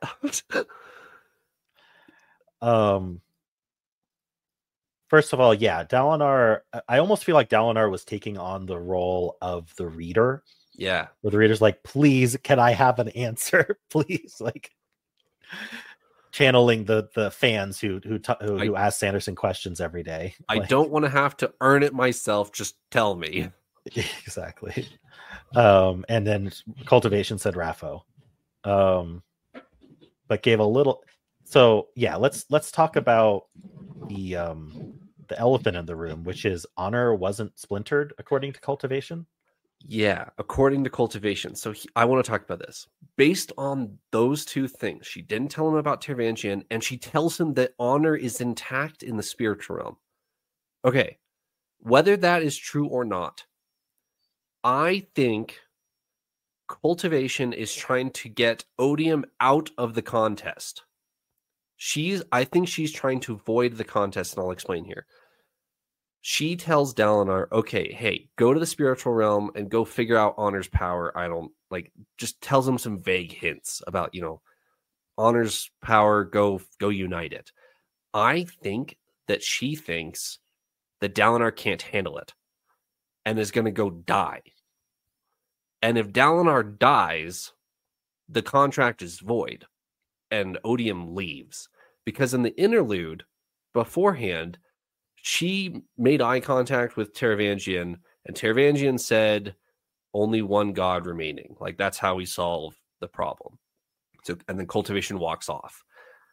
Um, first of all, yeah, Dalinar. I almost feel like Dalinar was taking on the role of the reader, Yeah. where the reader's like, "Please, can I have an answer? Please!" Like channeling the the fans who who t- who, I- who ask Sanderson questions every day. I Like, don't want to have to earn it myself. Just tell me. exactly. Um, and then cultivation said Raffo, um, but gave a little. So yeah, let's let's talk about the um the elephant in the room, which is Honor wasn't splintered according to cultivation. Yeah, according to cultivation. So he, I want to talk about this. Based on those two things, she didn't tell him about Taravangian, and she tells him that Honor is intact in the spiritual realm. Okay, whether that is true or not, I think cultivation is trying to get Odium out of the contest. She's, I think she's trying to void the contest, and I'll explain here. She tells Dalinar, okay, hey, go to the spiritual realm and go figure out Honor's power. I don't, like, just tells him some vague hints about, you know, Honor's power, go, go unite it. I think that she thinks that Dalinar can't handle it and is going to go die. And if Dalinar dies, the contract is void and Odium leaves. because in the interlude beforehand, she made eye contact with Taravangian, and Taravangian said, only one god remaining. Like, that's how we solve the problem. So, and then Cultivation walks off.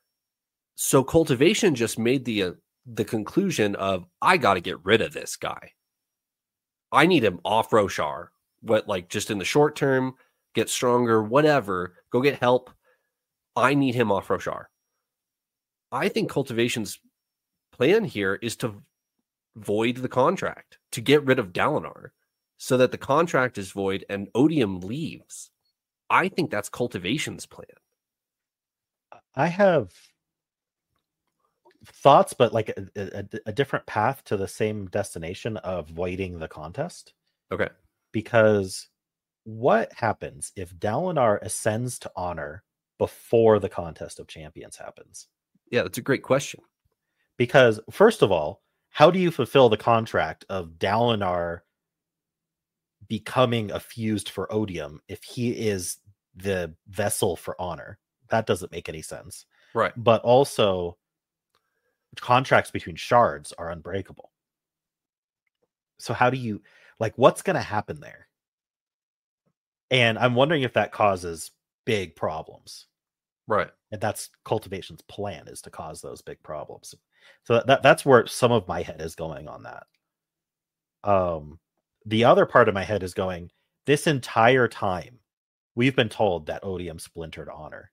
So Cultivation just made the uh, the conclusion of, I got to get rid of this guy. I need him off Roshar. What, like, just in the short term, get stronger, whatever. Go get help. I need him off Roshar. I think Cultivation's plan here is to void the contract, to get rid of Dalinar, so that the contract is void and Odium leaves. I think that's Cultivation's plan. I have thoughts, but like a, a, a different path to the same destination of voiding the contest. Okay. Because what happens if Dalinar ascends to honor before the contest of champions happens? Yeah, that's a great question. Because first of all, how do you fulfill the contract of Dalinar becoming a fused for Odium if he is the vessel for honor? That doesn't make any sense. Right. But also, contracts between shards are unbreakable. So how do you, like, what's going to happen there? And I'm wondering if that causes big problems. Right. And that's Cultivation's plan, is to cause those big problems. So that that's where some of my head is going on that. Um, the other part of my head is going, this entire time, we've been told that Odium splintered honor.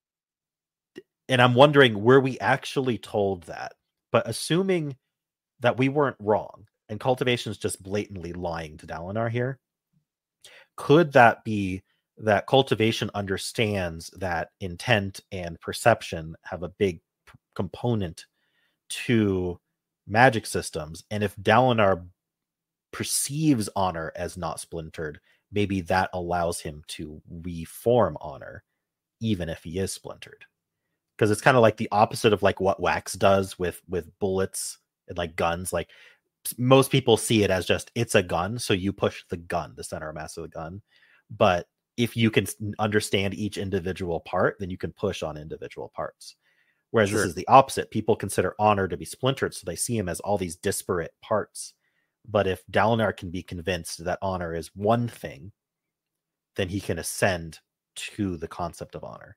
And I'm wondering, were we actually told that? But assuming that we weren't wrong, and Cultivation's just blatantly lying to Dalinar here, could that be that Cultivation understands that intent and perception have a big p- component to magic systems, and if Dalinar perceives honor as not splintered, maybe that allows him to reform honor, even if he is splintered? Because it's kind of like the opposite of like what wax does with with bullets and like guns. Like, most people see it as just, it's a gun, so you push the gun, the center mass of the gun. But if you can understand each individual part, then you can push on individual parts. Whereas Sure. This is the opposite. People consider honor to be splintered, so they see him as all these disparate parts. But if Dalinar can be convinced that honor is one thing, then he can ascend to the concept of honor.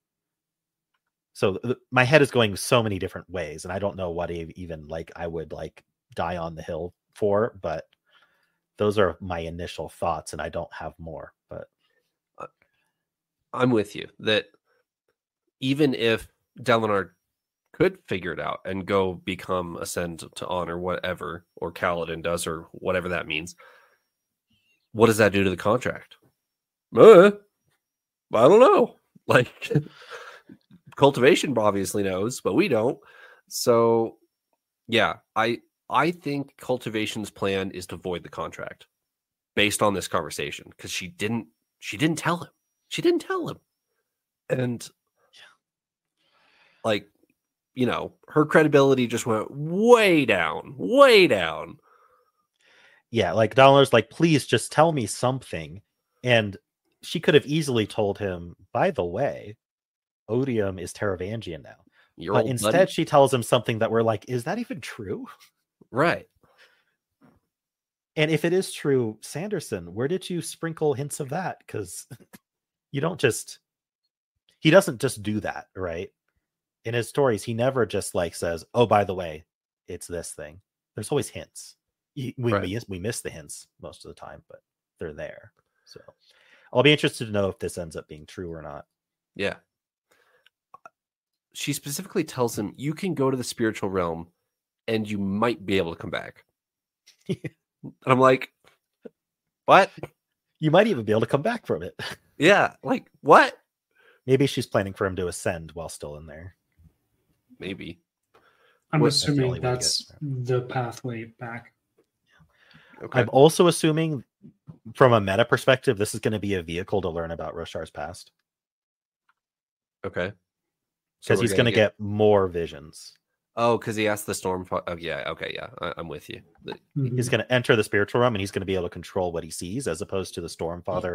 So th- my head is going so many different ways, and I don't know what even like I would like die on the hill for, but those are my initial thoughts, and I don't have more. But I'm with you that even if Dalinar could figure it out and go become ascend to honor, whatever, or Kaladin does, or whatever that means, what does that do to the contract? Uh, I don't know. Like, Cultivation obviously knows, but we don't. So, yeah, I I think Cultivation's plan is to void the contract based on this conversation, because she didn't she didn't tell him. She didn't tell him. And like, you know, her credibility just went way down, way down. Yeah, like Dalinar's like, please just tell me something. And she could have easily told him, by the way, Odium is Taravangian now. Your But old instead buddy? she tells him something that we're like, is that even true? Right. And if it is true, Sanderson, where did you sprinkle hints of that? Because you don't just, he doesn't just do that, right? In his stories, he never just like says, oh, by the way, it's this thing. There's always hints. We, Right. we, we miss the hints most of the time, but they're there. So I'll be interested to know if this ends up being true or not. Yeah. She specifically tells him, you can go to the spiritual realm and you might be able to come back. And I'm like, what? You might even be able to come back from it. Yeah, like, what? Maybe she's planning for him to ascend while still in there. Maybe. I'm What- That's the only assuming way to that's get the pathway back. Okay. I'm also assuming, from a meta perspective, this is going to be a vehicle to learn about Roshar's past. Okay. So Because we're he's going to get... get more visions. Oh, because he asked the storm. Fo- oh, yeah. Okay. Yeah. I- I'm with you. The- Mhm. He's going to enter the spiritual realm, and he's going to be able to control what he sees, as opposed to the Stormfather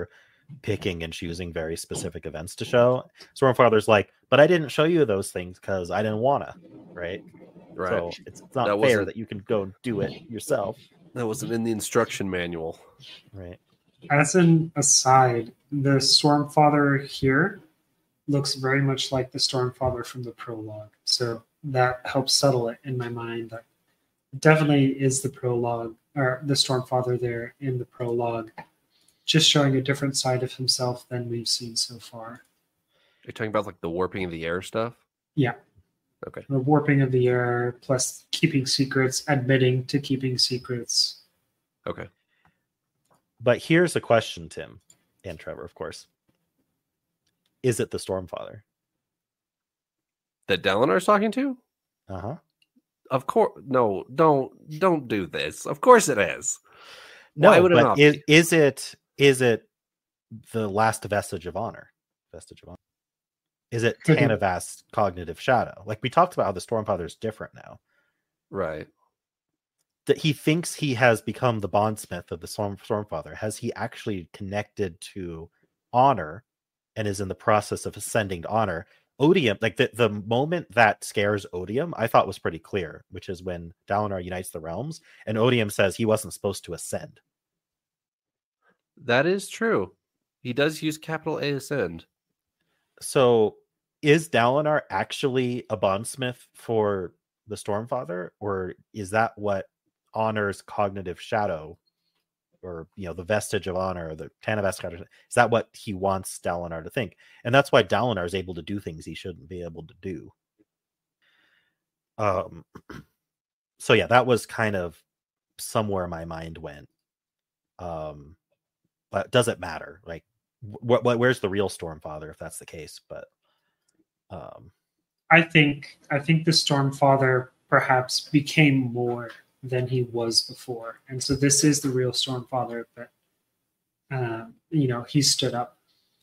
picking and choosing very specific events to show. Stormfather's like, but I didn't show you those things because I didn't want to, right? Right. So it's, it's not That fair wasn't- that you can go do it yourself. That wasn't in the instruction manual. Right. As an aside, the Stormfather here looks very much like the Stormfather from the prologue. So that helps settle it in my mind that it definitely is the prologue, or the Stormfather there in the prologue, just showing a different side of himself than we've seen so far. You're talking about like the warping of the air stuff? Yeah. Okay. The warping of the air, plus keeping secrets, admitting to keeping secrets. Okay. But here's a question, Tim and Trevor, of course. Is it the Stormfather? That Dalinar's talking to? Uh-huh. Of course. No, don't don't do this. Of course it is. No, Why would it but not is, be? is it is it the last vestige of honor? Vestige of honor. Is it Could be. Tanavast's cognitive shadow? Like we talked about how the Stormfather is different now. Right. That he thinks he has become the bondsmith of the Storm Stormfather. Has he actually connected to honor and is in the process of ascending to honor? Odium, like the, the moment that scares Odium, I thought was pretty clear, which is when Dalinar unites the realms and Odium says he wasn't supposed to ascend. That is true. He does use capital A ascend. So is Dalinar actually a bondsmith for the Stormfather, or is that what honor's cognitive shadow, or you know, the vestige of honor, the Tanavast shadow, is that what he wants Dalinar to think? And that's why Dalinar is able to do things he shouldn't be able to do. Um so yeah, that was kind of somewhere my mind went. Um but does it matter? Like what what where's the real Stormfather if that's the case? But um I think I think the Stormfather perhaps became more than he was before, and so this is the real Stormfather. But uh, you know, he stood up.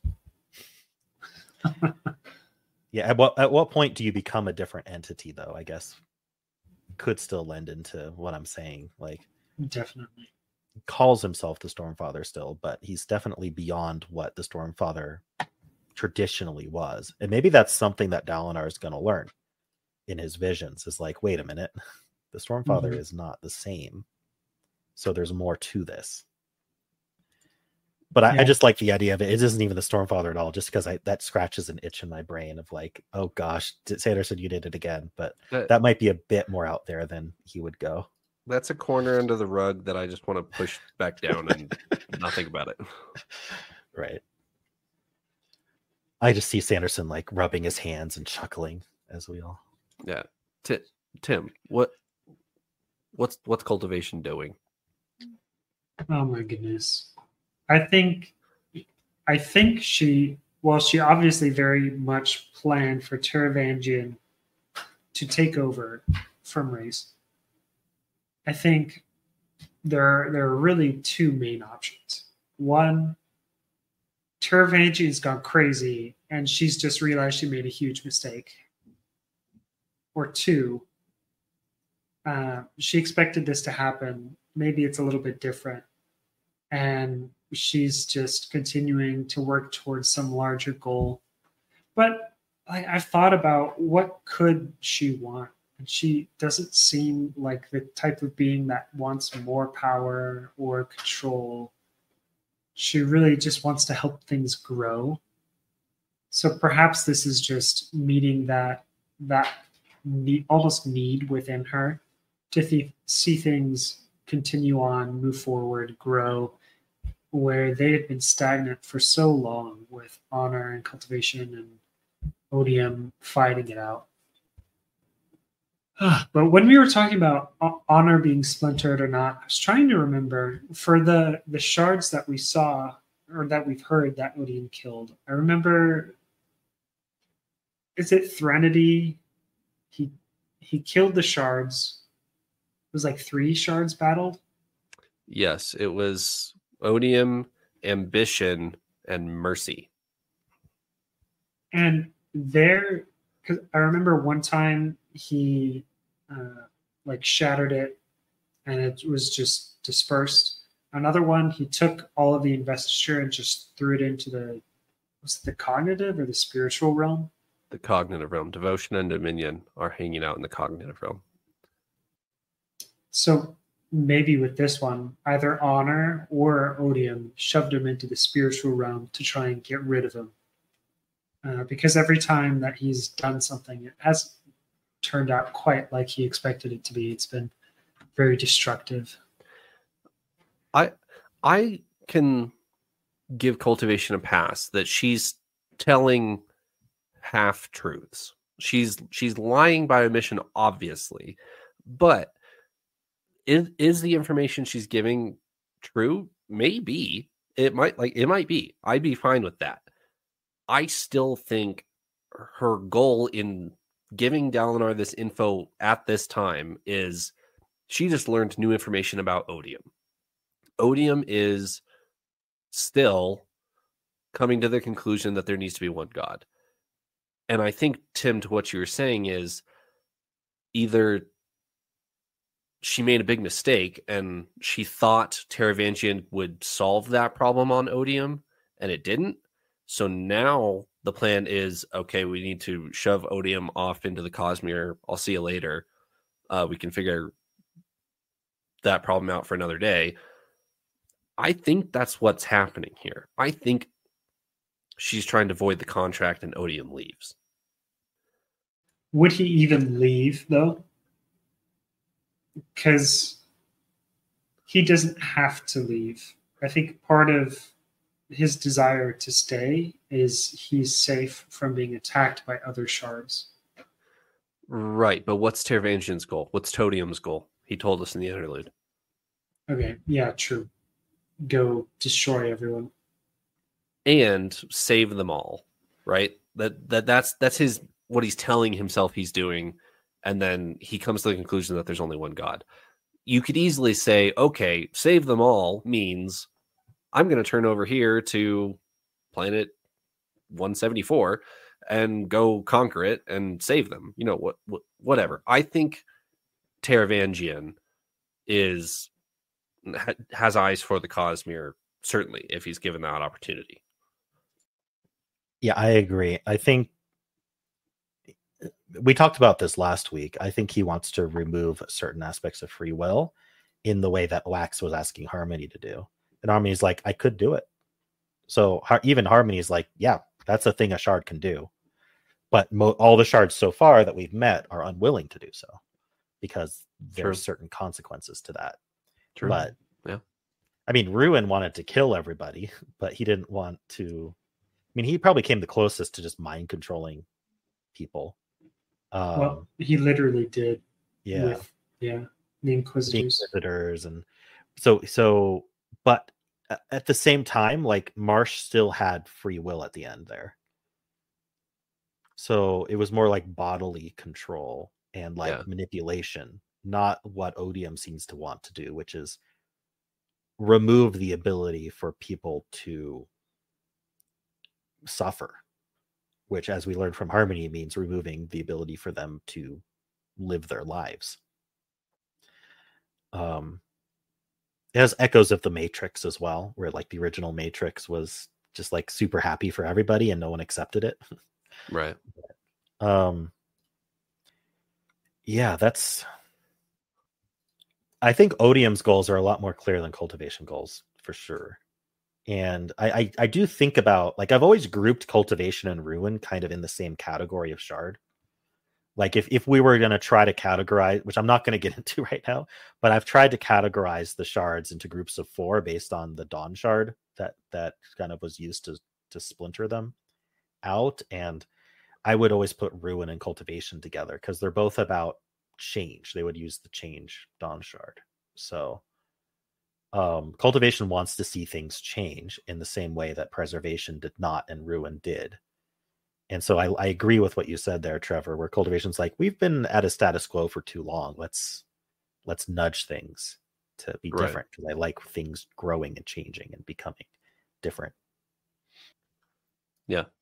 yeah, at what at what point do you become a different entity, though? I guess could still lend into what I'm saying. Like, Definitely. calls himself the Stormfather still, but he's definitely beyond what the Stormfather traditionally was. And maybe that's something that Dalinar is going to learn in his visions, is like, wait a minute, the Stormfather Mhm. is not the same. So there's more to this. But I, Yeah. I just like the idea of it. It isn't even the Stormfather at all, just because I that scratches an itch in my brain of like, oh gosh, Sanderson, you did it again. But That, that might be a bit more out there than he would go. that's a corner under the rug that I just want to push back down and not think about it. Right. I just see Sanderson like rubbing his hands and chuckling as we all. Yeah. T- Tim, what what's what's cultivation doing? Oh my goodness. I think I think she well, she obviously very much planned for Teravangian to take over from Race. I think there, there are really two main options. One, Teravangian's gone crazy and she's just realized she made a huge mistake. Or two, uh, she expected this to happen. Maybe it's a little bit different. And she's just continuing to work towards some larger goal. But I, I've thought about what could she want? And she doesn't seem like the type of being that wants more power or control. She really just wants to help things grow. So perhaps this is just meeting that that need, almost need within her to th- see things continue on, move forward, grow, where they had been stagnant for so long with honor and cultivation and Odium fighting it out. But when we were talking about honor being splintered or not, I was trying to remember for the, the shards that we saw or that we've heard that Odium killed. I remember, is it Threnody? He he killed the shards. It was like three shards battled. Yes, it was Odium, Ambition, and Mercy. And there, because I remember one time he uh, like shattered it, and it was just dispersed. another one, he took all of the investiture and just threw it into the was it the cognitive or the spiritual realm? The cognitive realm. Devotion and dominion are hanging out in the cognitive realm. So maybe with this one, either Honor or Odium shoved him into the spiritual realm to try and get rid of him. Uh, because every time that he's done something, it hasn't turned out quite like he expected it to be. It's been very destructive. I I can give Cultivation a pass that she's telling half truths. She's she's lying by omission, obviously, but is is the information she's giving true? Maybe it might like it might be. I'd be fine with that. I still think her goal in giving Dalinar this info at this time is she just learned new information about Odium. Odium is still coming to the conclusion that there needs to be one God. And I think, Tim, to what you were saying is either she made a big mistake and she thought Taravangian would solve that problem on Odium and it didn't. So now the plan is, okay, we need to shove Odium off into the Cosmere. I'll see you later. Uh, we can figure that problem out for another day. I think that's what's happening here. I think she's trying to void the contract and Odium leaves. Would he even leave, though? Because he doesn't have to leave. I think part of his desire to stay is he's safe from being attacked by other shards. Right, but what's Taravangian's goal? What's Todium's goal? He told us in the interlude. Okay, yeah, true. Go destroy everyone. And save them all, right? That that that's that's his what he's telling himself he's doing, and then he comes to the conclusion that there's only one God. You could easily say, okay, save them all means I'm going to turn over here to planet one seventy-four and go conquer it and save them. You know, what, what whatever. I think Taravangian is has eyes for the Cosmere, certainly, if he's given that opportunity. Yeah, I agree. I think we talked about this last week. I think he wants to remove certain aspects of free will in the way that Wax was asking Harmony to do. And Harmony's like, I could do it. So even Harmony's like, yeah, that's a thing a shard can do. But mo- all the shards so far that we've met are unwilling to do so because there's True. certain consequences to that. True. But yeah, I mean, Ruin wanted to kill everybody, but he didn't want to. I mean, he probably came the closest to just mind controlling people. Um, Well, he literally did. yeah, With, yeah, the the Inquisitors. Inquisitors, and so so. But a- at the same time, like Marsh still had free will at the end there. So it was more like bodily control and like Yeah. manipulation, not what Odium seems to want to do, which is remove the ability for people to suffer, which, as we learned from Harmony, means removing the ability for them to live their lives. Um, it has echoes of the Matrix as well, where like the original Matrix was just like super happy for everybody and no one accepted it. right. Um, yeah, that's. I think Odium's goals are a lot more clear than Cultivation goals for sure. And I, I, I do think about, like, I've always grouped Cultivation and Ruin kind of in the same category of shard. Like, if, if we were going to try to categorize, which I'm not going to get into right now, but I've tried to categorize the shards into groups of four based on the Dawn shard that that kind of was used to to splinter them out. And I would always put Ruin and Cultivation together because they're both about change. They would use the change Dawn shard. So um, Cultivation wants to see things change in the same way that Preservation did not and Ruin did. And so I, I agree with what you said there, Trevor, where Cultivation's like, we've been at a status quo for too long. Let's let's nudge things to be Right. different because I like things growing and changing and becoming different. Yeah.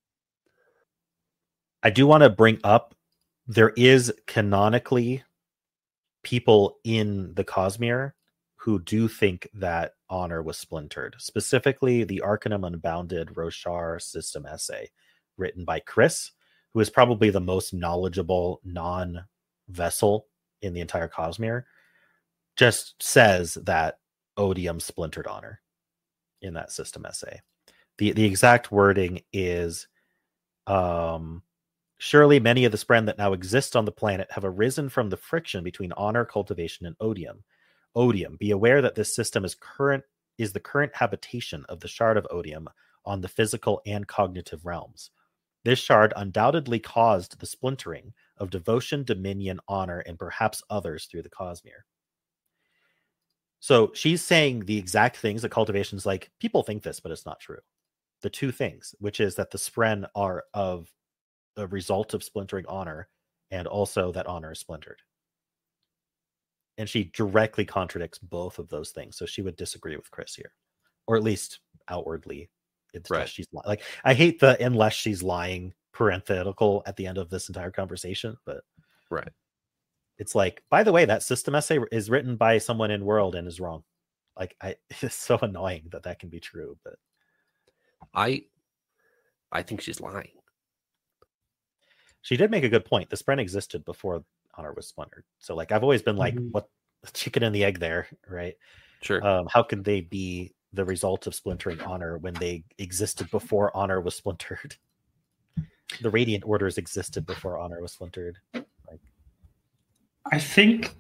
I do want to bring up, there is canonically people in the Cosmere who do think that honor was splintered, specifically the Arcanum Unbounded Roshar system essay written by Chris, who is probably the most knowledgeable non-vessel in the entire Cosmere, just says that Odium splintered honor in that system essay. The the exact wording is, um, surely many of the Spren that now exist on the planet have arisen from the friction between honor, cultivation, and odium. Odium, be aware that this system is current is the current habitation of the shard of odium on the physical and cognitive realms. This shard undoubtedly caused the splintering of devotion, dominion, honor, and perhaps others through the Cosmere. So she's saying the exact things that cultivation's like, people think this, but it's not true. The two things, which is that the Spren are of a result of splintering honor, and also that honor is splintered. And she directly contradicts both of those things. So she would disagree with Chris here, or at least outwardly. It's right. just she's li- like, I hate the unless she's lying parenthetical at the end of this entire conversation, but right. It's like, by the way, that system essay is written by someone in world and is wrong. Like, I, it's so annoying that that can be true, but I, I think she's lying. She did make a good point. The Spren existed before honor was splintered. So, like, I've always been like, mm-hmm. what the chicken and the egg there, right? Sure. Um, how can they be the result of splintering honor when they existed before honor was splintered? The Radiant Orders existed before honor was splintered. Like, I think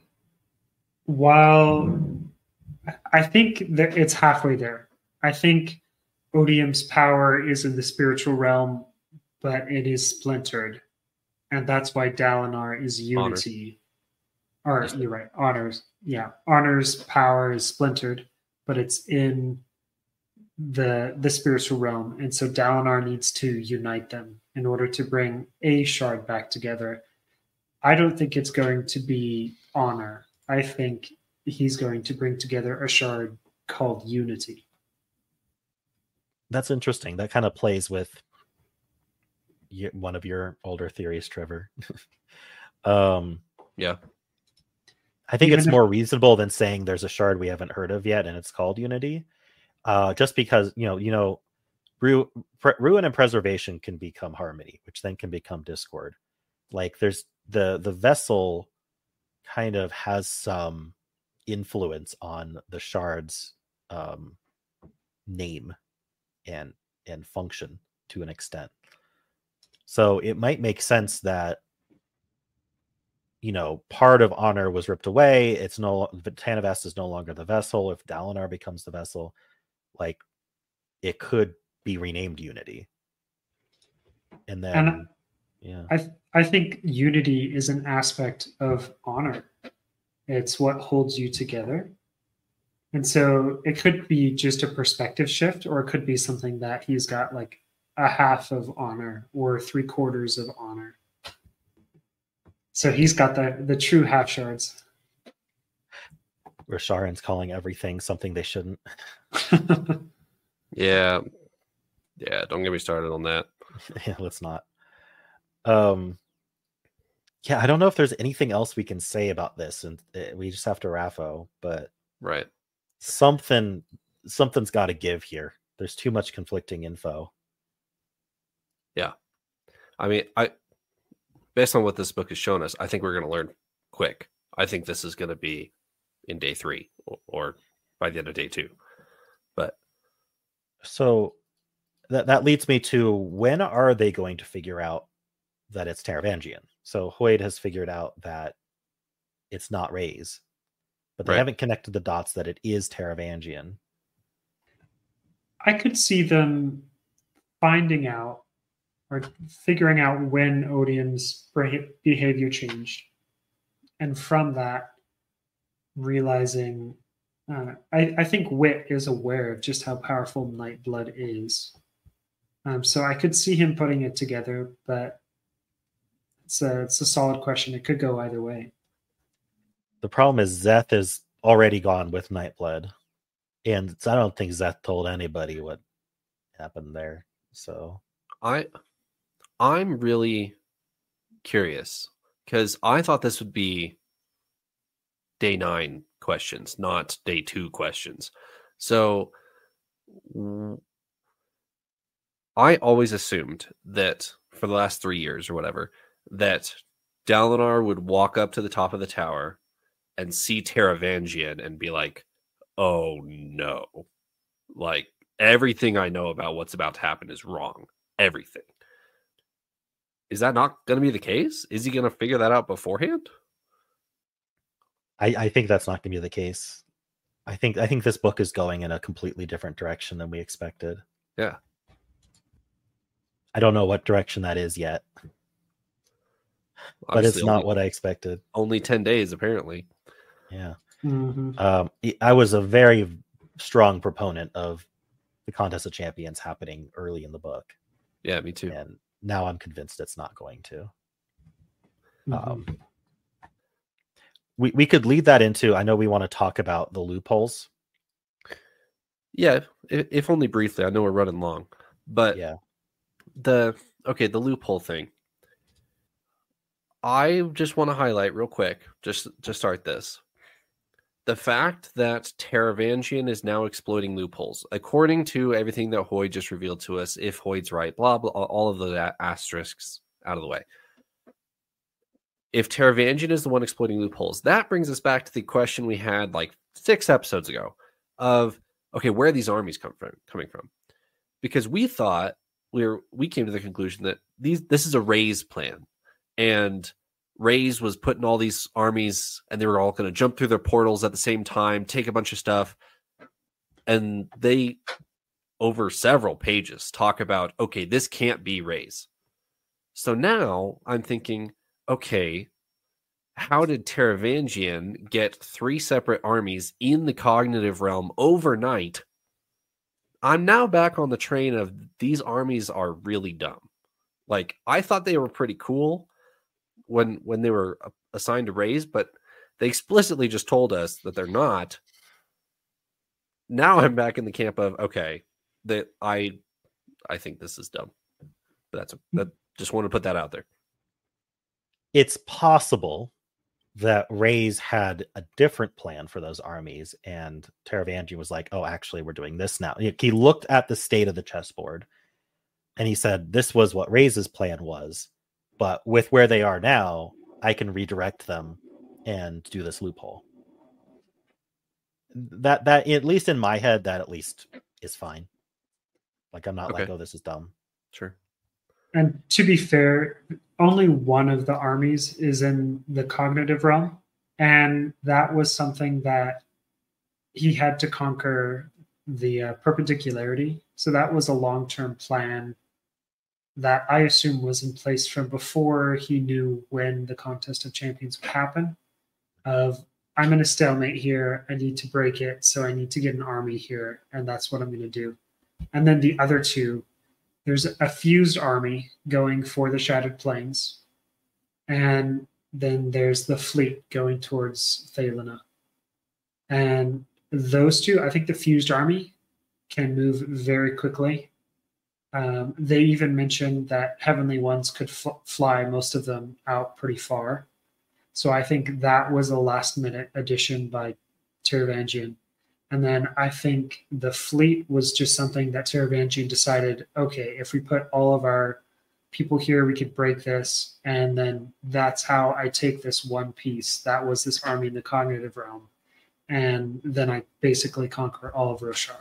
while I think that it's halfway there. I think Odium's power is in the spiritual realm, but it is splintered. And that's why Dalinar is unity. Honor. Or you're right, honors. Yeah. Honor's power is splintered, but it's in the the spiritual realm. And so Dalinar needs to unite them in order to bring a shard back together. I don't think it's going to be honor. I think he's going to bring together a shard called unity. That's interesting. That kind of plays with one of your older theories, Trevor. um, yeah. I think Even it's if- more reasonable than saying there's a shard we haven't heard of yet and it's called Unity. Uh, just because, you know, you know, ru- pre- ruin and preservation can become harmony, which then can become discord. Like there's the the vessel kind of has some influence on the shard's um, name and and function to an extent. So it might make sense that, you know, part of honor was ripped away. It's no, Tanavast is no longer the vessel. If Dalinar becomes the vessel, like it could be renamed Unity. And then, and yeah, I th- I think unity is an aspect of honor. It's what holds you together. And so it could be just a perspective shift, or it could be something that he's got like a half of honor or three quarters of honor. So he's got the, the true half shards. Rasharan's calling everything something they shouldn't. yeah. Yeah, don't get me started on that. Yeah, let's not. Um, yeah, I don't know if there's anything else we can say about this, and we just have to Raffo, but right. Something, something's got to give here. There's too much conflicting info. Yeah. I mean, I based on what this book has shown us, I think we're going to learn quick. I think this is going to be in day three or, or by the end of day two. But so that that leads me to, when are they going to figure out that it's Taravangian? So Hoid has figured out that it's not Ray's, but they right. haven't connected the dots that it is Taravangian. I could see them finding out or figuring out when Odium's behavior changed. And from that, realizing, uh, I, I think Wit is aware of just how powerful Nightblood is. Um, so I could see him putting it together, but it's a, it's a solid question. It could go either way. The problem is Szeth is already gone with Nightblood. And I don't think Szeth told anybody what happened there. So I... I'm really curious because I thought this would be day nine questions, not day two questions. So I always assumed that for the last three years or whatever, that Dalinar would walk up to the top of the tower and see Taravangian and be like, oh no. Like, everything I know about what's about to happen is wrong. Everything. Is that not going to be the case? Is he going to figure that out beforehand? I, I think that's not going to be the case. I think I think this book is going in a completely different direction than we expected. Yeah. I don't know what direction that is yet. But Obviously it's not only, what I expected. Only ten days, apparently. Yeah. Mm-hmm. Um, I was a very strong proponent of the Contest of Champions happening early in the book. Yeah, me too. And now I'm convinced it's not going to. Mm-hmm. Um, we, we could lead that into, I know we want to talk about the loopholes. Yeah, if, if only briefly. I know we're running long. But yeah, the, okay, the loophole thing. I just want to highlight real quick, just to start this. The fact that Taravangian is now exploiting loopholes, according to everything that Hoid just revealed to us, if Hoid's right, blah, blah, all of the asterisks out of the way. If Taravangian is the one exploiting loopholes, that brings us back to the question we had like six episodes ago of, okay, where are these armies come from, coming from? Because we thought, we were, we came to the conclusion that these this is a Rey's plan. And Reyes was putting all these armies and they were all going to jump through their portals at the same time, take a bunch of stuff. And they, over several pages, talk about, okay, this can't be Reyes. So now I'm thinking, okay, how did Taravangian get three separate armies in the cognitive realm overnight? I'm now back on the train of these armies are really dumb. Like, I thought they were pretty cool when when they were assigned to Reyes, but they explicitly just told us that they're not. Now I'm back in the camp of, okay, that I I think this is dumb. But that's a, that just want to put that out there. It's possible that Reyes had a different plan for those armies, and Taravangian was like, oh, actually, we're doing this now. He looked at the state of the chessboard, and he said, this was what Reyes' plan was. But with where they are now, I can redirect them and do this loophole. That, that at least in my head, that at least is fine. Like, I'm not Okay. like, oh, this is dumb. Sure. And to be fair, only one of the armies is in the cognitive realm. And that was something that he had to conquer the uh, perpendicularity. So that was a long-term plan that I assume was in place from before he knew when the Contest of Champions would happen. Of, I'm in a stalemate here, I need to break it, so I need to get an army here, and that's what I'm going to do. And then the other two, there's a fused army going for the Shattered Plains, and then there's the fleet going towards Thalina. And those two, I think the fused army can move very quickly. Um, they even mentioned that Heavenly Ones could fl- fly most of them out pretty far. So I think that was a last minute addition by Taravangian. And then I think the fleet was just something that Taravangian decided, okay, if we put all of our people here, we could break this. And then that's how I take this one piece. That was this army in the cognitive realm. And then I basically conquer all of Roshar.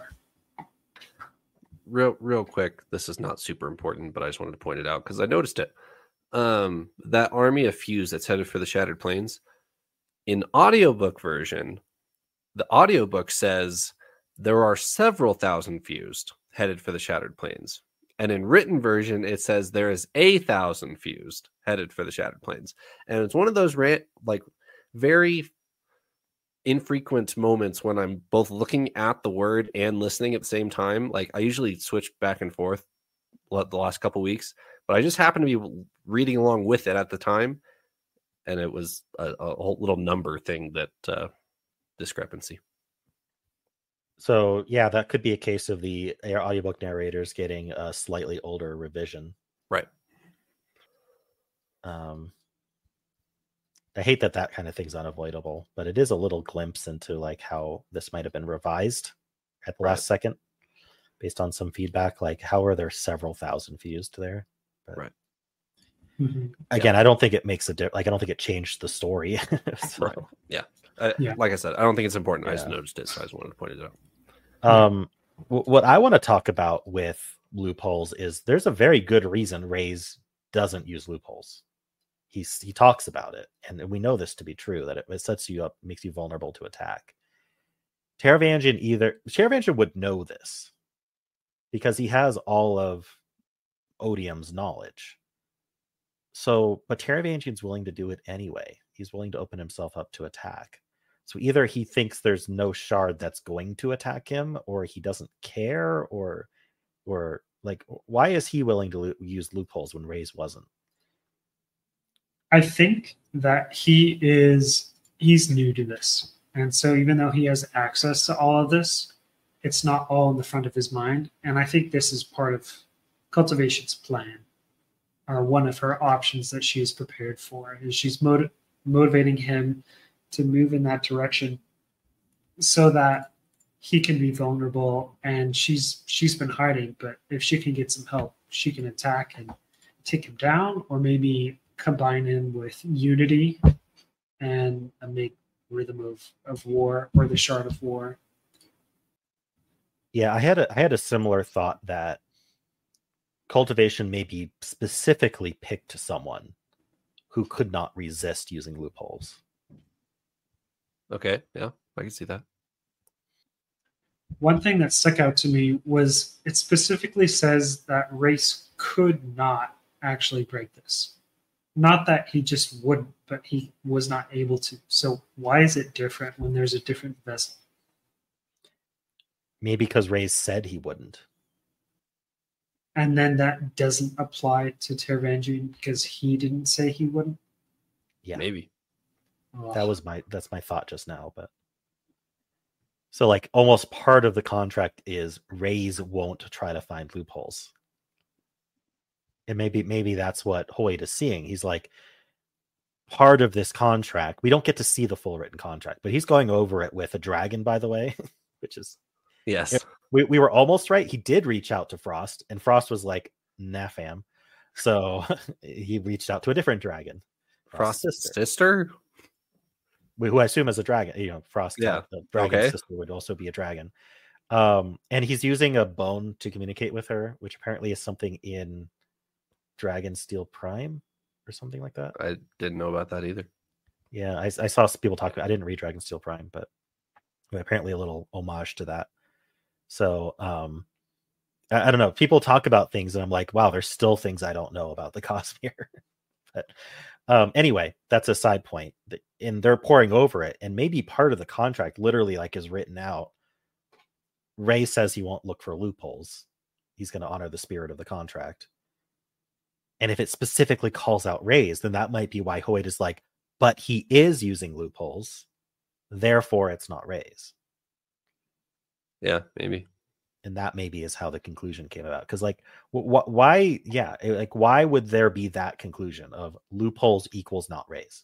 Real, real quick. This is not super important, but I just wanted to point it out because I noticed it. Um, that army of Fuse that's headed for the Shattered Plains, in audiobook version, the audiobook says there are several thousand fused headed for the Shattered Plains. And in written version, it says there is a thousand fused headed for the Shattered Plains. And it's one of those ra- like very infrequent moments when I'm both looking at the word and listening at the same time. Like, I usually switch back and forth the last couple weeks, but I just happened to be reading along with it at the time. And it was a, a whole little number thing that uh, discrepancy. So yeah, that could be a case of the audiobook narrators getting a slightly older revision. Right. Um, I hate that that kind of thing's unavoidable, but it is a little glimpse into like how this might have been revised at the Right. last second, based on some feedback. Like, how are there several thousand fused there? But Right. Mhm. again, I don't think it makes a difference. Like, I don't think it changed the story. So, Right. Yeah. I, Yeah. Like I said, I don't think it's important. I just Yeah. noticed it, so I just wanted to point it out. Um, w- what I want to talk about with loopholes is there's a very good reason Reyes doesn't use loopholes. He's, he talks about it, and we know this to be true, that it, it sets you up, makes you vulnerable to attack. Taravangian either Taravangian would know this because he has all of Odium's knowledge. So, but Taravangian's willing to do it anyway. He's willing to open himself up to attack. So either he thinks there's no shard that's going to attack him, or he doesn't care, or, or like, why is he willing to lo- use loopholes when Reyes wasn't? I think that he is he's new to this. And so even though he has access to all of this, it's not all in the front of his mind. And I think this is part of Cultivation's plan, or one of her options that she's prepared for, is she's motiv- motivating him to move in that direction so that he can be vulnerable. And she's she's been hiding, but if she can get some help, she can attack and take him down, or maybe combine him with Unity and make Rhythm of, of War or the Shard of War. Yeah, I had a I had a similar thought that Cultivation maybe specifically picked someone who could not resist using loopholes. Okay. Yeah, I can see that. One thing that stuck out to me was it specifically says that Race could not actually break this. Not that he just wouldn't, but he was not able to. So why is it different when there's a different vessel? Maybe because Reyes said he wouldn't. And then that doesn't apply to Taravangian because he didn't say he wouldn't? Yeah. Maybe. Oh. That was my that's my thought just now, but so like almost part of the contract is Reyes won't try to find loopholes. And maybe maybe that's what Hoyt is seeing. He's like, part of this contract, we don't get to see the full written contract, but he's going over it with a dragon, by the way, which is Yes. Yeah. we, we were almost right. He did reach out to Frost, and Frost was like, nah, fam. So he reached out to a different dragon. Frost's Frost's sister. sister. Who I assume is a dragon. You know, Frost, Yeah. the dragon's Okay. sister would also be a dragon. Um, and he's using a bone to communicate with her, which apparently is something in Dragon Steel Prime or something like that. I didn't know about that either. Yeah, I, I saw people talk about. I didn't read Dragon Steel Prime, but apparently a little homage to that. So um, I, I don't know. People talk about things, and I'm like, wow, there's still things I don't know about the Cosmere. But um, anyway, that's a side point. And they're pouring over it, and maybe part of the contract literally like is written out. Rey says he won't look for loopholes. He's going to honor the spirit of the contract. And if it specifically calls out Reyes, then that might be why Hoyt is like, but he is using loopholes. Therefore, it's not Reyes. Yeah, maybe. And that maybe is how the conclusion came about. Because like, wh- why, yeah, like why would there be that conclusion of loopholes equals not Reyes?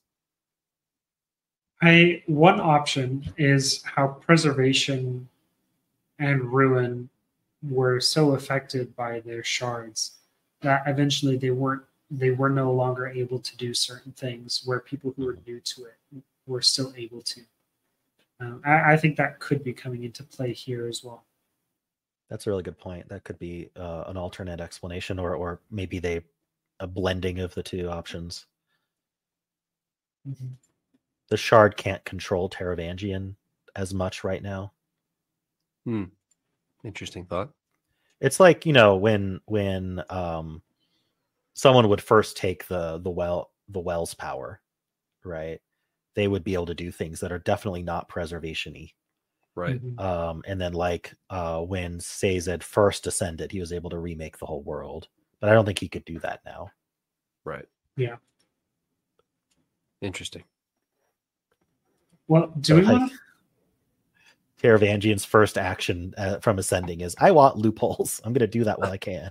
I one option is how preservation and ruin were so affected by their shards that eventually they weren't they were no longer able to do certain things where people who were new to it were still able to. Um, I, I think that could be coming into play here as well. That's a really good point. That could be uh, an alternate explanation, or or maybe they a blending of the two options. Mm-hmm. The shard can't control Taravangian as much right now. Hmm. Interesting thought. It's like, you know, when when um someone would first take the the well the well's power, right? They would be able to do things that are definitely not preservation-y. Right. Mm-hmm. Um, and then like uh when Sazed first ascended, he was able to remake the whole world. But I don't think he could do that now. Right. Yeah. Interesting. Well, do So, we like, want to? Taravangian's first action uh, from ascending is, I want loopholes. I'm going to do that while I can.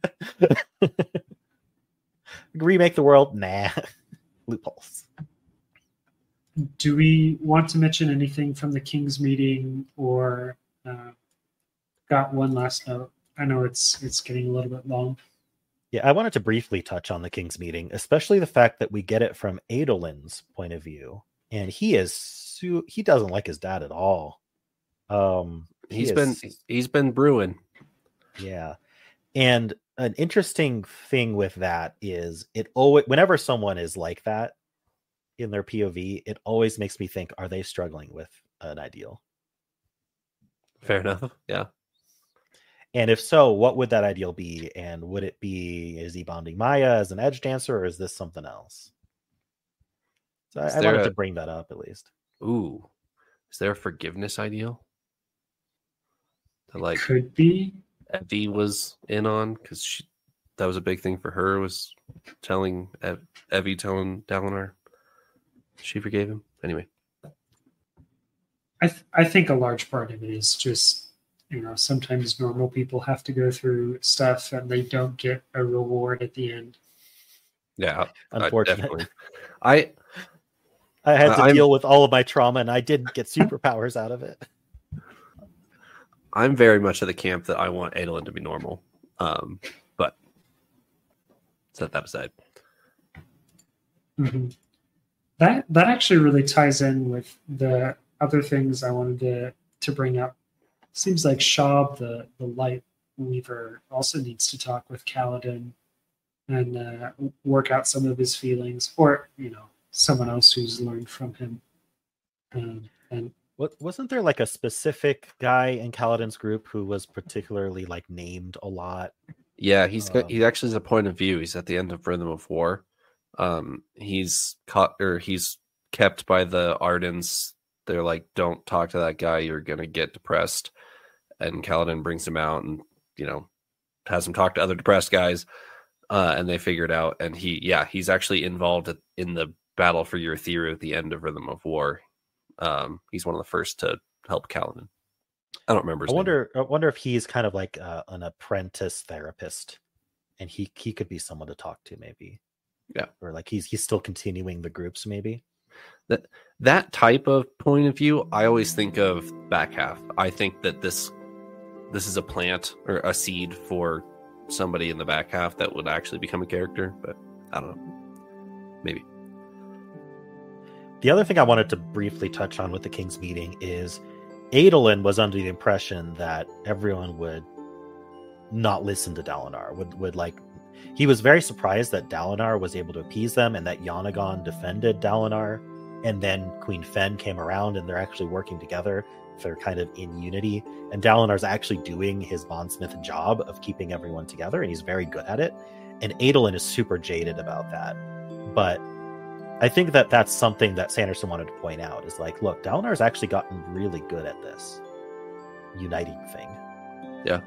Remake the world? Nah. Loopholes. Do we want to mention anything from the King's meeting or uh, got one last note. I know it's it's getting a little bit long. Yeah, I wanted to briefly touch on the King's meeting, especially the fact that we get it from Adolin's point of view, and he is su- he doesn't like his dad at all. Um, he He's is- been he's been brewing. yeah, and an interesting thing with that is it always whenever someone is like that in their P O V, it always makes me think: are they struggling with an ideal? Fair enough. Yeah. And if so, what would that ideal be? And would it be, is he bonding Maya as an edge dancer, or is this something else? So I, Is I there wanted a- to bring that up at least. Ooh, is there a forgiveness ideal that like Could be. Evie was in on? Because she that was a big thing for her, was telling Ev- Evie telling Dalinar she forgave him. Anyway, I th- I think a large part of it is just, you know, sometimes normal people have to go through stuff and they don't get a reward at the end. yeah, I, Unfortunate. definitely. I I had to I'm- deal with all of my trauma, and I didn't get superpowers out of it. I'm very much of the camp that I want Adolin to be normal. Um, but set that aside. Mhm. That that actually really ties in with the other things I wanted to to bring up. Seems like Shab, the the Light Weaver, also needs to talk with Kaladin and uh, work out some of his feelings, or you know, someone else who's learned from him. Um, and What wasn't there like a specific guy in Kaladin's group who was particularly like named a lot? Yeah, he's got, Um, he actually has a point of view. He's at the end of Rhythm of War. Um, he's caught or he's kept by the Ardens. They're like, don't talk to that guy. You're gonna get depressed. And Kaladin brings him out and you know has him talk to other depressed guys. Uh, and they figure it out. And he, yeah, he's actually involved at- in the battle for Eurythera at the end of Rhythm of War. Um, he's one of the first to help Kaladin. I don't remember. His I name. wonder. I wonder if he's kind of like uh, an apprentice therapist, and he he could be someone to talk to, maybe. Yeah. Or like he's he's still continuing the groups, maybe. that that type of point of view. I always think of back half. I think that this this is a plant or a seed for somebody in the back half that would actually become a character, but I don't know. Maybe. The other thing I wanted to briefly touch on with the King's meeting is Adolin was under the impression that everyone would not listen to Dalinar. Would would like he was very surprised that Dalinar was able to appease them and that Yanagon defended Dalinar, and then Queen Fen came around and they're actually working together. They're kind of in unity, and Dalinar's actually doing his bondsmith job of keeping everyone together, and he's very good at it. And Adolin is super jaded about that, but I think that that's something that Sanderson wanted to point out is like, look, Dalinar's actually gotten really good at this uniting thing. Yeah.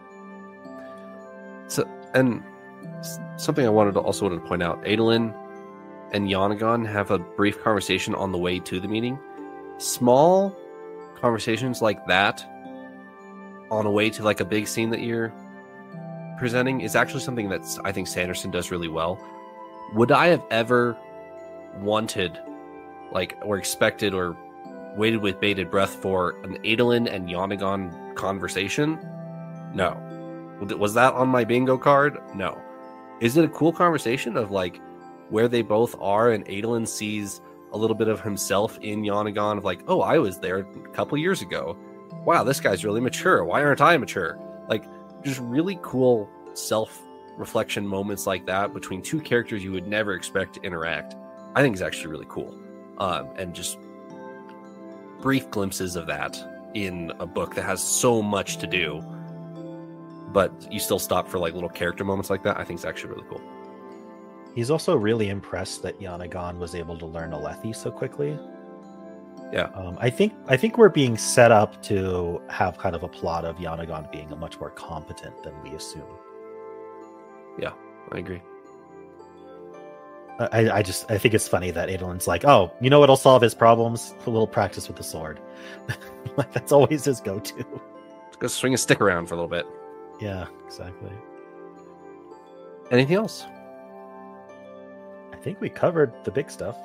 So, and s- something I wanted to also wanted to point out, Adolin and Yanagon have a brief conversation on the way to the meeting. Small conversations like that on a way to like a big scene that you're presenting is actually something that's I think Sanderson does really well. Would I have ever wanted, like, or expected or waited with bated breath for an Adolin and Yanagon conversation? No. Was that on my bingo card? No. Is it a cool conversation of like where they both are and Adolin sees a little bit of himself in Yanagon of like, oh, I was there a couple years ago. Wow, this guy's really mature. Why aren't I mature? Like, just really cool self-reflection moments like that between two characters you would never expect to interact. I think is actually really cool. Um, and just brief glimpses of that in a book that has so much to do, but you still stop for like little character moments like that. I think it's actually really cool. He's also really impressed that Yanagon was able to learn Alethi so quickly. Yeah. Um, I think I think we're being set up to have kind of a plot of Yanagon being a much more competent than we assume. Yeah, I agree. I, I just I think it's funny that Adolin's like, oh, you know what'll solve his problems? A little practice with the sword. Like that's always his go-to. Let's go swing a stick around for a little bit. Yeah, exactly. Anything else? I think we covered the big stuff.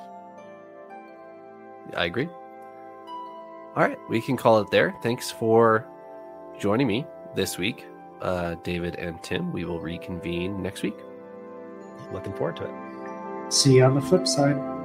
I agree. All right, we can call it there. Thanks for joining me this week. Uh, David and Tim, we will reconvene next week. Looking forward to it. See you on the flip side.